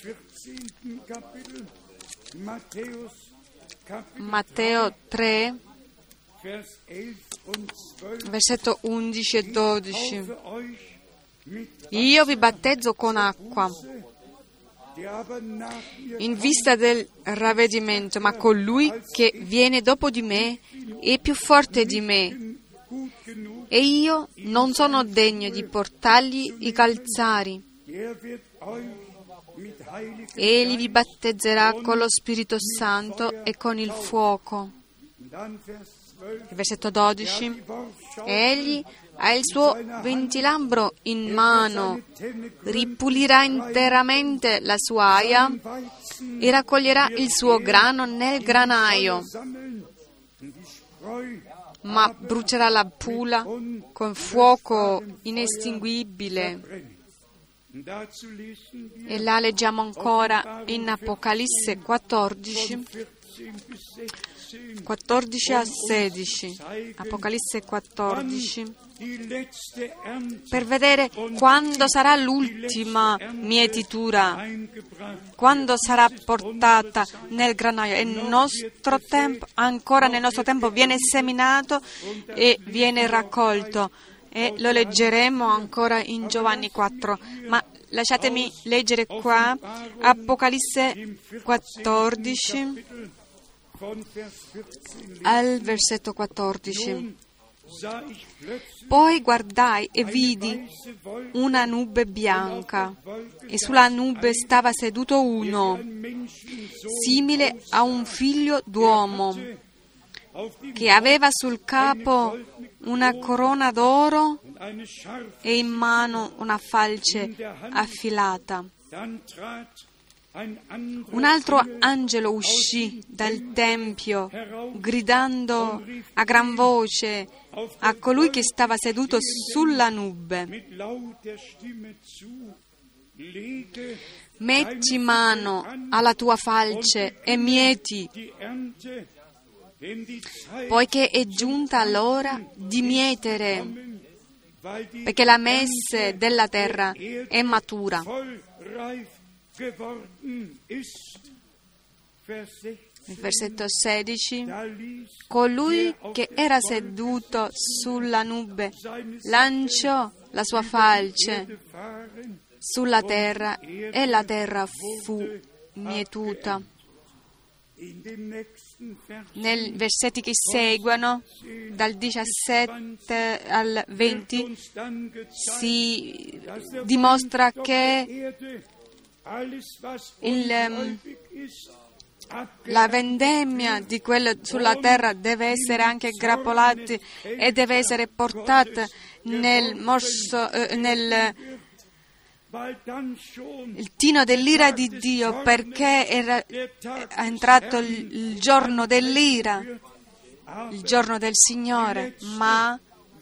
Matteo 3, versetto 11 e 12. Io vi battezzo con acqua in vista del ravvedimento, ma colui che viene dopo di me è più forte di me e io non sono degno di portargli i calzari. Egli vi battezzerà con lo Spirito Santo e con il fuoco. Versetto 12. Egli ha il suo ventilambro in mano, ripulirà interamente la sua aia e raccoglierà il suo grano nel granaio, ma brucerà la pula con fuoco inestinguibile. E là leggiamo ancora in Apocalisse 14 a 16. Apocalisse 14. Per vedere quando sarà l'ultima mietitura, quando sarà portata nel granaio. E ancora nel nostro tempo viene seminato e viene raccolto. E lo leggeremo ancora in Giovanni 4. Ma lasciatemi leggere qua Apocalisse 14 al versetto 14. Poi guardai e vidi una nube bianca e sulla nube stava seduto uno, simile a un figlio d'uomo, che aveva sul capo una corona d'oro e in mano una falce affilata. Un altro angelo uscì dal tempio, gridando a gran voce a colui che stava seduto sulla nube: metti mano alla tua falce e mieti, poiché è giunta l'ora di mietere, perché la messe della terra è matura. Il versetto 16. Colui che era seduto sulla nube lanciò la sua falce sulla terra e la terra fu mietuta. Nei versetti che seguono, dal 17 al 20, si dimostra che la vendemmia di quello sulla terra deve essere anche grappolata e deve essere portata nel il tino dell'ira di Dio, perché è entrato il giorno dell'ira, il giorno del Signore, ma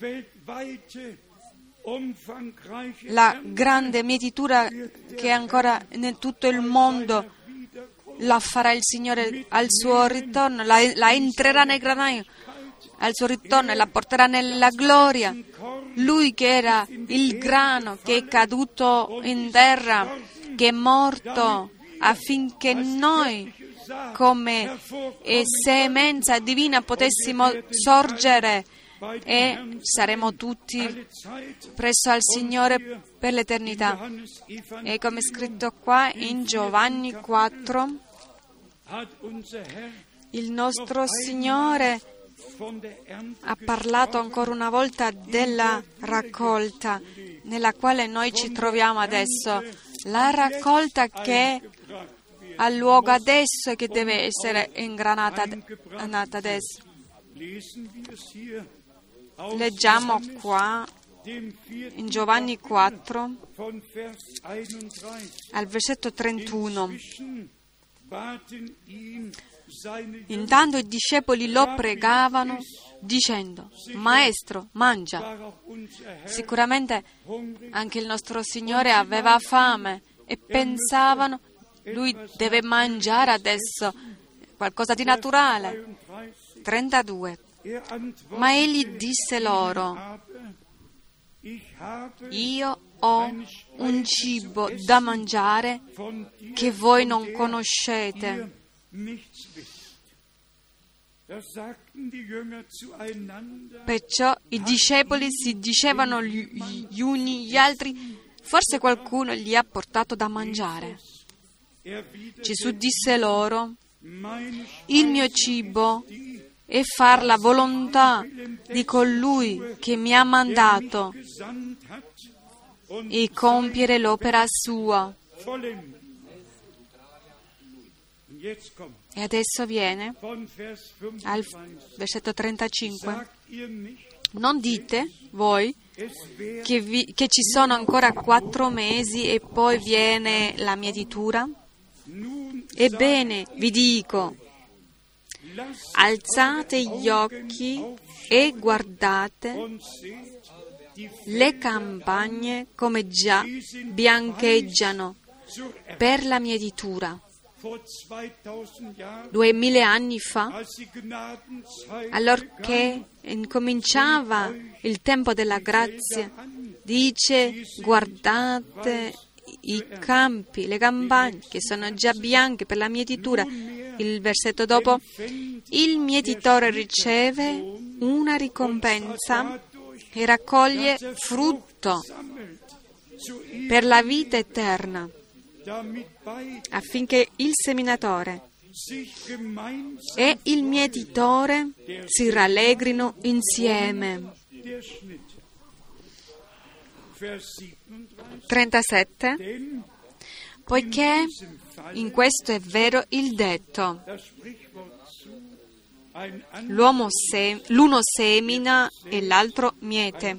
la grande mietitura che ancora in tutto il mondo la farà il Signore al suo ritorno, la entrerà nel granaio al suo ritorno e la porterà nella gloria. Lui che era il grano che è caduto in terra, che è morto affinché noi come semenza divina potessimo sorgere e saremo tutti presso al Signore per l'eternità. E come è scritto qua in Giovanni 4, il nostro Signore ha parlato ancora una volta della raccolta nella quale noi ci troviamo adesso, la raccolta che ha luogo adesso e che deve essere ingranata adesso. Leggiamo qua in Giovanni 4 al versetto 31. Intanto i discepoli lo pregavano dicendo: Maestro, mangia. Sicuramente anche il nostro Signore aveva fame e pensavano: Lui deve mangiare adesso, qualcosa di naturale. 32. Ma egli disse loro: Io ho un cibo da mangiare che voi non conoscete. Perciò i discepoli si dicevano gli uni gli altri: forse qualcuno gli ha portato da mangiare. Gesù disse loro: il mio cibo è far la volontà di colui che mi ha mandato e compiere l'opera sua. E adesso viene al versetto 35. Non dite voi che ci sono ancora 4 mesi e poi viene la mietitura? Ebbene, vi dico, alzate gli occhi e guardate le campagne come già biancheggiano per la mietitura. 2000 anni fa, allorché incominciava il tempo della grazia, dice: guardate i campi, le campagne che sono già bianche per la mietitura. Il versetto dopo: il mietitore riceve una ricompensa e raccoglie frutto per la vita eterna, affinché il seminatore e il mietitore si rallegrino insieme. 37. Poiché in questo è vero il detto: l'uno semina e l'altro miete.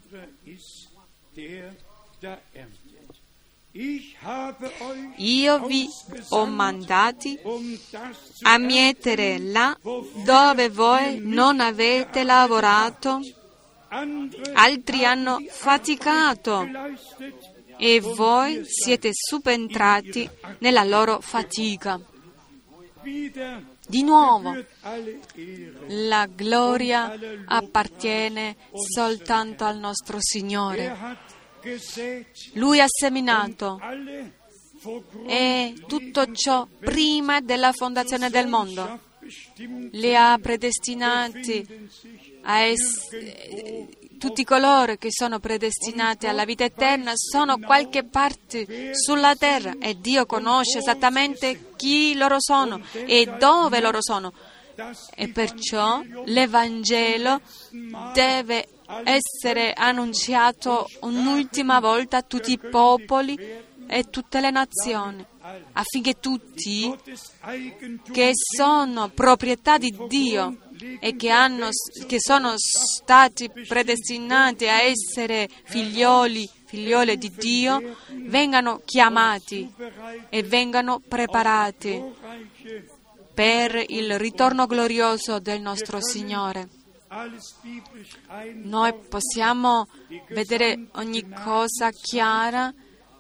Io vi ho mandati a mietere là dove voi non avete lavorato, altri hanno faticato e voi siete subentrati nella loro fatica. Di nuovo, la gloria appartiene soltanto al nostro Signore. Lui ha seminato e tutto ciò prima della fondazione del mondo. Li ha predestinati a tutti coloro che sono predestinati alla vita eterna sono qualche parte sulla terra e Dio conosce esattamente chi loro sono e dove loro sono. E perciò l'Evangelo deve essere annunciato un'ultima volta a tutti i popoli e tutte le nazioni, affinché tutti che sono proprietà di Dio e che sono stati predestinati a essere figliole di Dio, vengano chiamati e vengano preparati per il ritorno glorioso del nostro Signore. Noi possiamo vedere ogni cosa chiara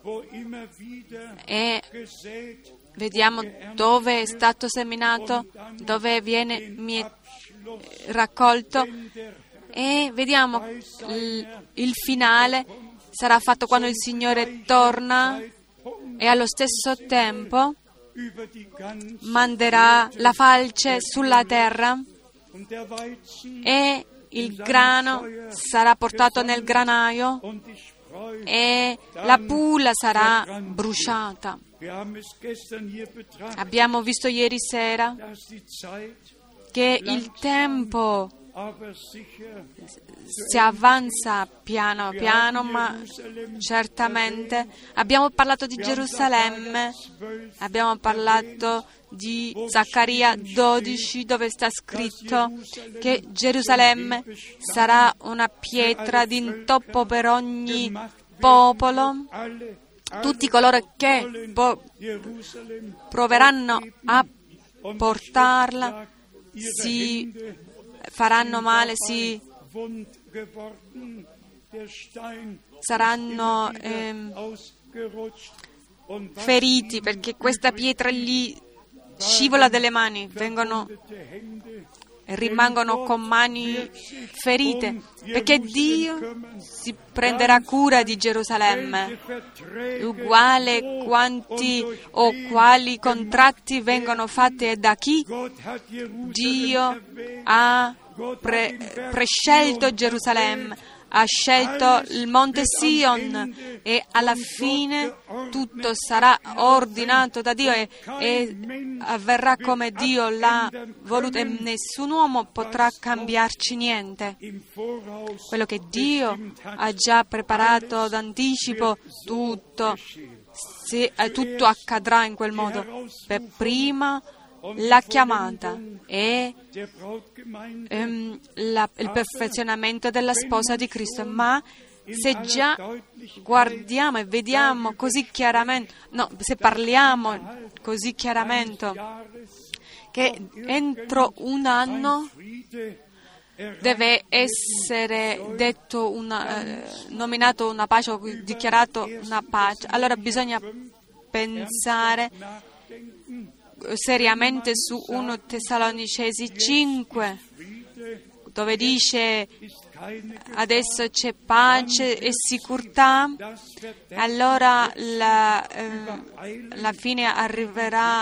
e vediamo dove è stato seminato, dove viene raccolto e vediamo il finale sarà fatto quando il Signore torna e allo stesso tempo manderà la falce sulla terra und der Weizen e il grano sarà portato nel granaio und die Spreu. e la pula sarà bruciata. Wir haben es gestern hier betrachtet, Abbiamo visto ieri sera dass die Zeit che il tempo aber sicher si avanza piano piano, ma certamente. Abbiamo parlato di Gerusalemme, abbiamo parlato di Zaccaria 12, dove sta scritto che Gerusalemme sarà una pietra d'intoppo per ogni popolo. alle Tutti coloro che Jerusalem proveranno a und portarla ihre si Hände faranno male, si wund geworden, der Stein saranno ausgerutscht und feriti, perché questa pietra gli scivola dalle mani, verwundete Hände, rimangono con mani ferite, perché Dio si prenderà cura di Gerusalemme, uguale quanti o quali contratti vengono fatti e da chi. Gott hat Jerusalem Dio erwählt, ha prescelto Gerusalemme, ha scelto il monte Sion e alla fine tutto sarà ordinato da Dio e avverrà come Dio l'ha voluto e nessun uomo potrà cambiarci niente. im Voraus Quello che Dio ha già preparato d'anticipo, tutto accadrà in quel modo. Per prima la chiamata e der Brautgemeinde il perfezionamento della sposa di Cristo, ma se già guardiamo e vediamo così chiaramente, no, se parliamo così chiaramente che entro un anno Friede deve essere detto nominato una pace o dichiarato una pace, allora bisogna pensare seriamente su 1 Tessalonicesi 5, dove dice adesso c'è pace e sicurezza, allora la fine arriverà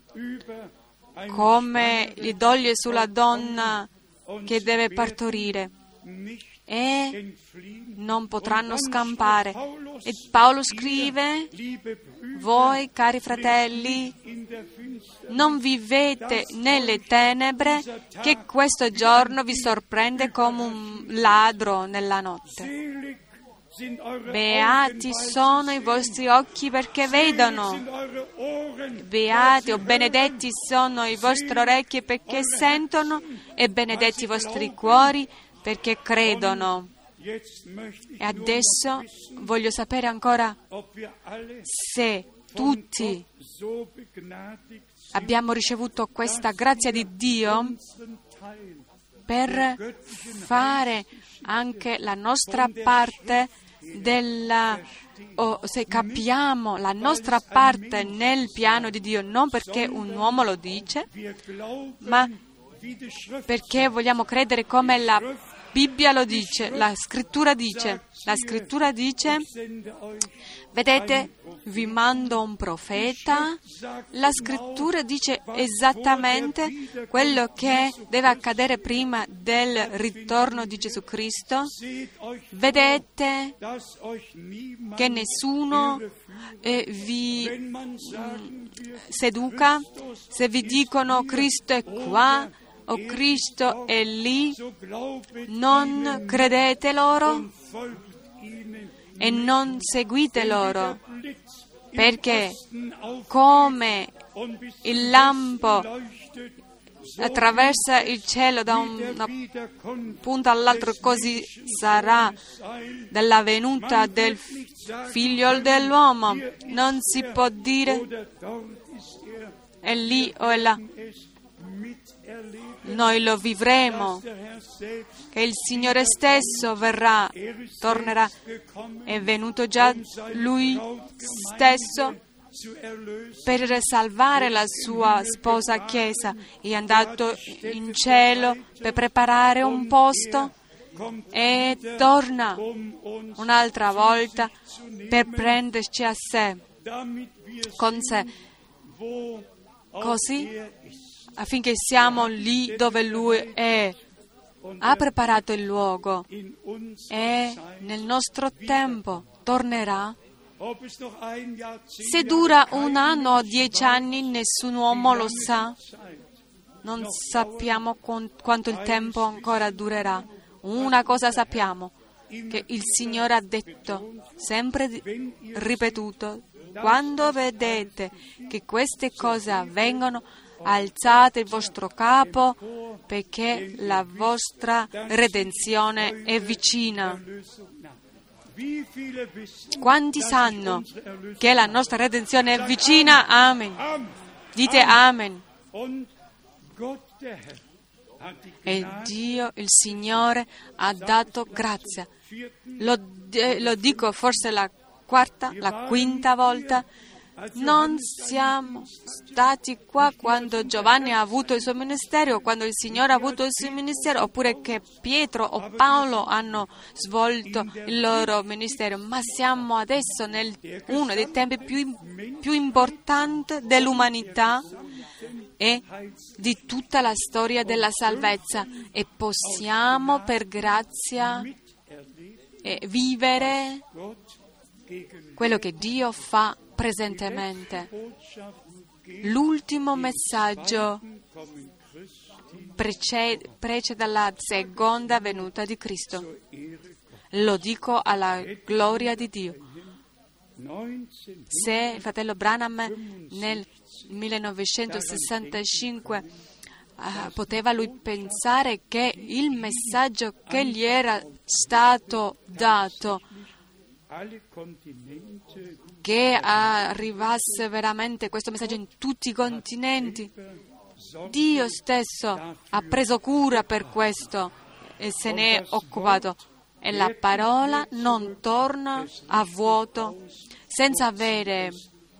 come il doglie sulla donna che deve partorire e non potranno scampare. E Paolo scrive: voi, cari fratelli, non vivete nelle tenebre, che questo giorno vi sorprende come un ladro nella notte. Beati sono i vostri occhi perché vedono, beati o benedetti sono i vostri orecchi perché sentono, e benedetti i vostri cuori perché credono. E adesso voglio sapere ancora se tutti abbiamo ricevuto questa grazia di Dio per fare anche la nostra parte se capiamo la nostra parte nel piano di Dio, non perché un uomo lo dice, ma perché vogliamo credere come la Bibbia lo dice, la Scrittura dice. La Scrittura dice: vedete, vi mando un profeta. La Scrittura dice esattamente quello che deve accadere prima del ritorno di Gesù Cristo. Vedete che nessuno vi seduca. Se vi dicono Cristo è qua o Cristo è lì, non credete loro e non seguite loro, perché come il lampo attraversa il cielo da una punta all'altra, così sarà dalla venuta del Figlio dell'uomo. Non si può dire è lì o è là. Noi lo vivremo, che il Signore stesso verrà, tornerà. È venuto già Lui stesso per salvare la sua sposa Chiesa. È andato in cielo per preparare un posto e torna un'altra volta per prenderci a sé, con sé. così affinché siamo lì dove Lui è. Ha preparato il luogo e nel nostro tempo tornerà. Se dura 1 anno o 10 anni, nessun uomo lo sa. Non sappiamo quanto il tempo ancora durerà. Una cosa sappiamo, che il Signore ha detto, sempre ripetuto, quando vedete che queste cose avvengono, alzate il vostro capo, perché la vostra redenzione è vicina. Quanti sanno che la nostra redenzione è vicina? Amen. Dite Amen. E Dio, il Signore, ha dato grazia. Lo dico forse la quinta volta. Non siamo stati qua quando Giovanni ha avuto il suo ministero, quando il Signore ha avuto il suo ministero, oppure che Pietro o Paolo hanno svolto il loro ministero, ma siamo adesso in uno dei tempi più importanti dell'umanità e di tutta la storia della salvezza, e possiamo per grazia vivere quello che Dio fa presentemente. L'ultimo messaggio precede la seconda venuta di Cristo. Lo dico alla gloria di Dio. Se il fratello Branham nel 1965 poteva lui pensare che il messaggio che gli era stato dato, che arrivasse veramente questo messaggio in tutti i continenti, Dio stesso ha preso cura per questo e se ne è occupato. E la parola non torna a vuoto senza avere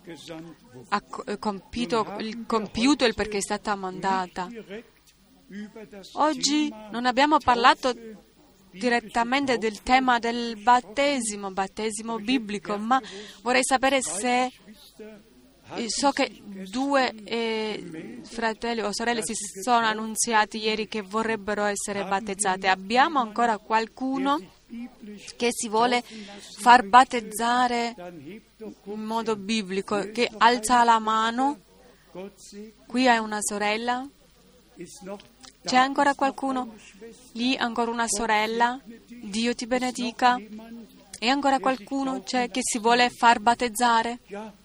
compiuto il perché è stata mandata. Oggi non abbiamo parlato direttamente del tema del battesimo biblico, ma vorrei sapere se so che 2 fratelli o sorelle si sono annunziati ieri che vorrebbero essere battezzate. Abbiamo ancora qualcuno che si vuole far battezzare in modo biblico, che alza la mano? Qui hai una sorella. C'è ancora qualcuno? Lì ancora una sorella? Dio ti benedica. E ancora qualcuno c'è che si vuole far battezzare?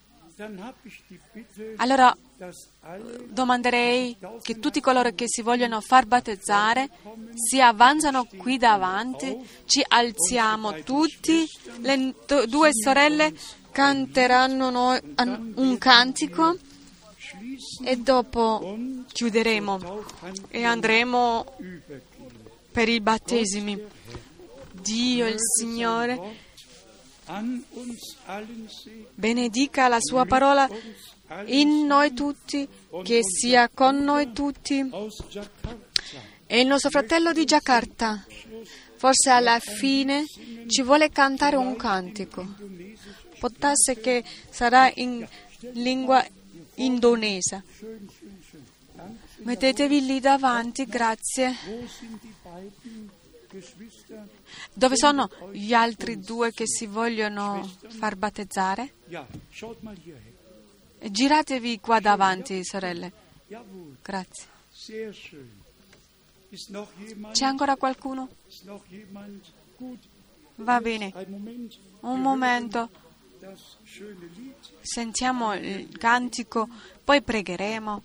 Allora domanderei che tutti coloro che si vogliono far battezzare si avanzano qui davanti, ci alziamo tutti, le 2 sorelle canteranno un cantico e dopo chiuderemo e andremo per i battesimi. Dio, il Signore, benedica la sua parola in noi tutti, che sia con noi tutti. E il nostro fratello di Giacarta, forse alla fine ci vuole cantare un cantico. Può darsi che sarà in lingua indonesa. Mettetevi lì davanti, grazie. Dove sono gli altri 2 che si vogliono far battezzare? Giratevi qua davanti, sorelle. Grazie. C'è ancora qualcuno? Va bene. Un momento. Sentiamo il cantico, poi pregheremo.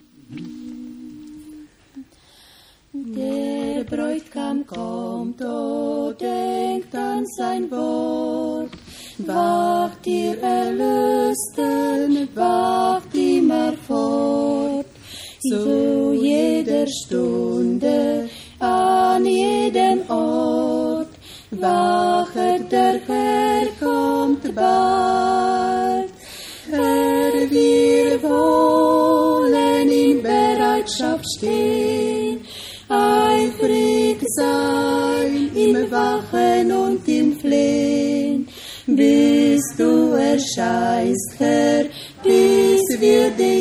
Der Bräutigam kommt, o denkt an sein Wort. Wacht ihr Erlösten, wacht immer fort. Zu jeder Stunde, an jedem Ort. Wachet, der Herr kommt bald. Herr, wir wollen in Bereitschaft stehen, eifrig sein im Wachen und im Flehen, bis du erscheinst, Herr, bis wir dich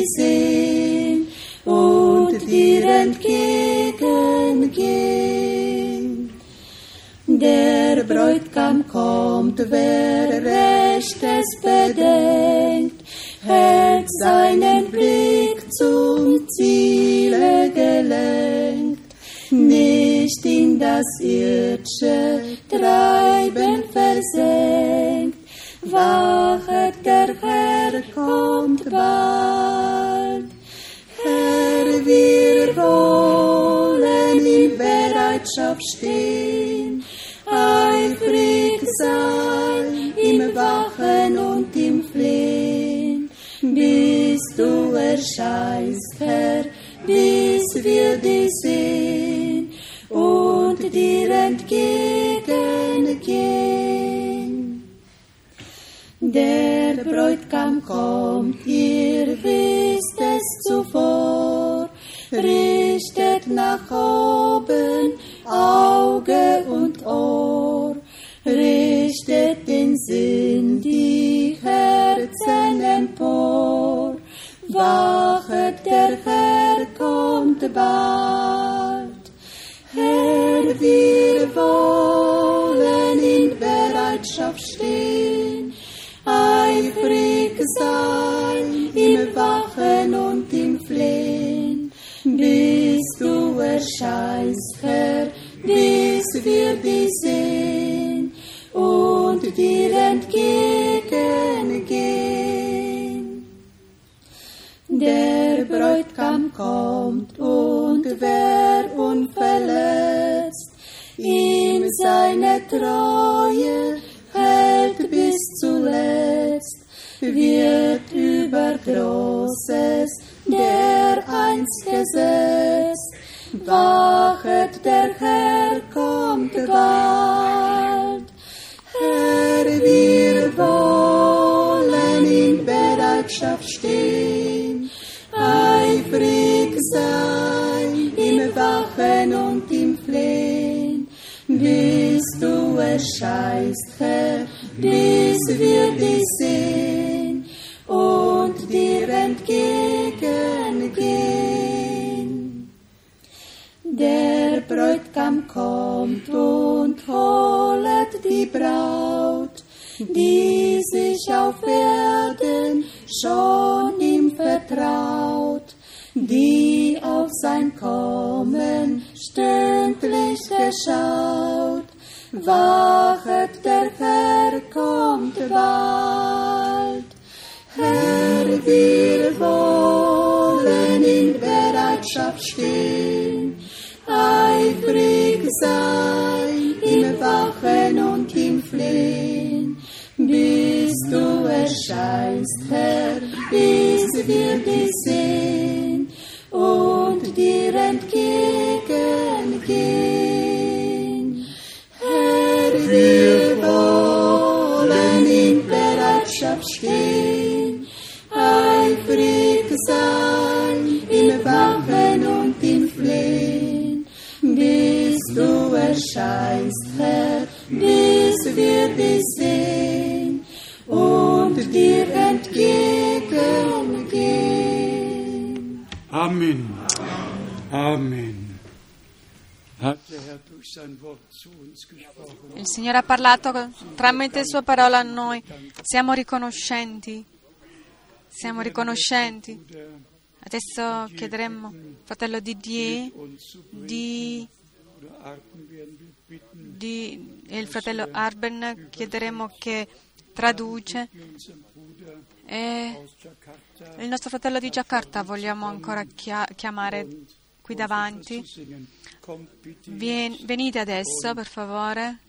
Bräutigam kommt, wer Rechtes bedenkt, hält seinen Blick zum Ziele gelenkt, nicht in das irdische Treiben versenkt. Wachet, der Herr kommt bald. Herr, wir wollen in Bereitschaft stehen, eifrig sein im Wachen und im Flehen, bis du erscheinst, Herr, bis wir dich sehen und dir entgegengehen. Der Bräutigam kommt, ihr wisst es zuvor, richtet nach oben Auge und Ohr, richtet den Sinn, die Herzen empor. Wachet, der Herr kommt bald. Herr, wir wollen in Bereitschaft stehen, eifrig sein im Wachen und im Flehen, bis du erscheinst, Herr, bis wir dich sehen und dir entgegengehen. Der Bräutigam kommt und wer unverletzt ihm seine Treue hält bis zuletzt, wird über Großes dereinst gesetzt. Wachet, der Herr kommt bald. Herr, wir wollen in Bereitschaft stehen, eifrig sein im Wachen und im Flehen, bis du erscheinst, Herr, bis wir dich sehen und dir entgegengehen. Der Bräutigam kommt und holet die Braut, die sich auf Erden schon ihm vertraut, die auf sein Kommen stündlich geschaut. Wachet, der Herr kommt bald. Herr, wir wollen in Bereitschaft stehen, eifrig sein im Wachen und im Flehen, bis du erscheinst, Herr, bis wir dich sehen und dir entgegengehen. Herr, wir wollen in Bereitschaft stehen, eifrig sein im Wachen und im Flehen, bis du erscheinst, Herr, bis wir dich sehen und dir entgegengehen. Amen. Amen. Hat der Herr durch sein Wort zu uns gesprochen? Il Signore ha parlato tramite Sua parola a noi. Siamo riconoscenti. Siamo riconoscenti. Adesso chiederemmo, fratello Didier, e il fratello Arben, chiederemo che traduce. E il nostro fratello di Giacarta vogliamo ancora chiamare qui davanti. Venite adesso, per favore.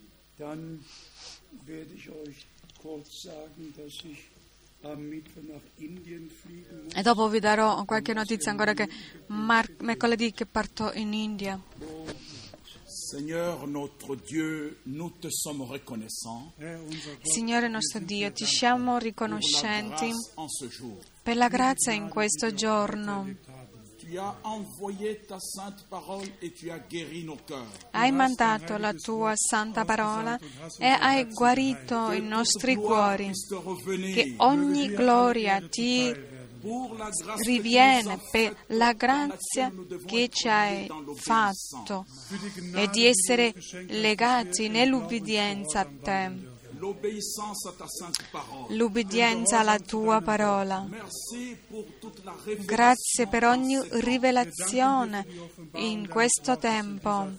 E dopo vi darò qualche notizia ancora che mercoledì che parto in India. Seigneur notre Dieu, nous te sommes reconnaissants. Signore nostro Dio, ti siamo riconoscenti per la grazia in questo giorno. Hai mandato la tua santa parola e hai guarito i nostri cuori. Che ogni gloria ti riviene per la grazia che ci hai fatto e di essere legati nell'ubbidienza a te, l'ubbidienza alla tua parola. Grazie per ogni rivelazione in questo tempo.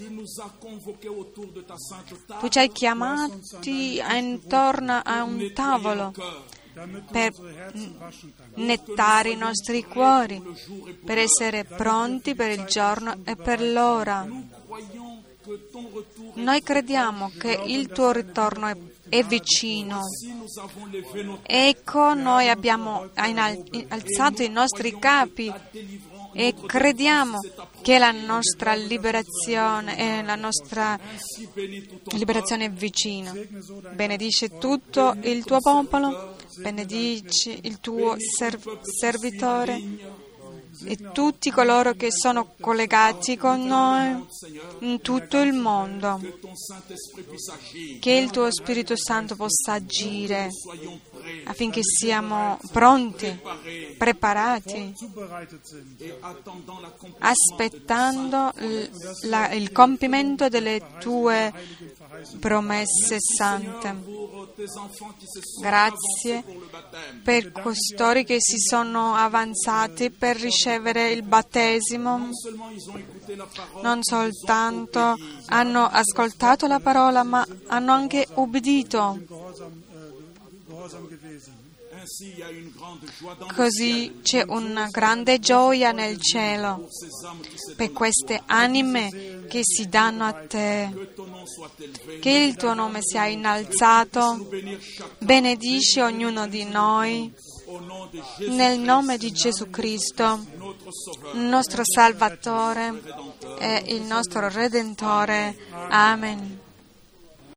Tu ci hai chiamati intorno a un tavolo per nettare i nostri cuori, per essere pronti per il giorno e per l'ora. Noi crediamo che il tuo ritorno è vicino. Ecco, noi abbiamo alzato i nostri capi e crediamo che la nostra liberazione è vicina. Benedice tutto il tuo popolo, benedici il tuo servitore e tutti coloro che sono collegati con noi in tutto il mondo. Che il tuo Spirito Santo possa agire affinché siamo pronti, preparati, aspettando il compimento delle tue promesse sante. Grazie per costoro che si sono avanzati per ricevere il battesimo. Non soltanto hanno ascoltato la parola, ma hanno anche ubbidito. Così c'è una grande gioia nel cielo per queste anime che si danno a te. Che il tuo nome sia innalzato. Benedici ognuno di noi nel nome di Gesù Cristo, il nostro Salvatore e il nostro Redentore. Amen.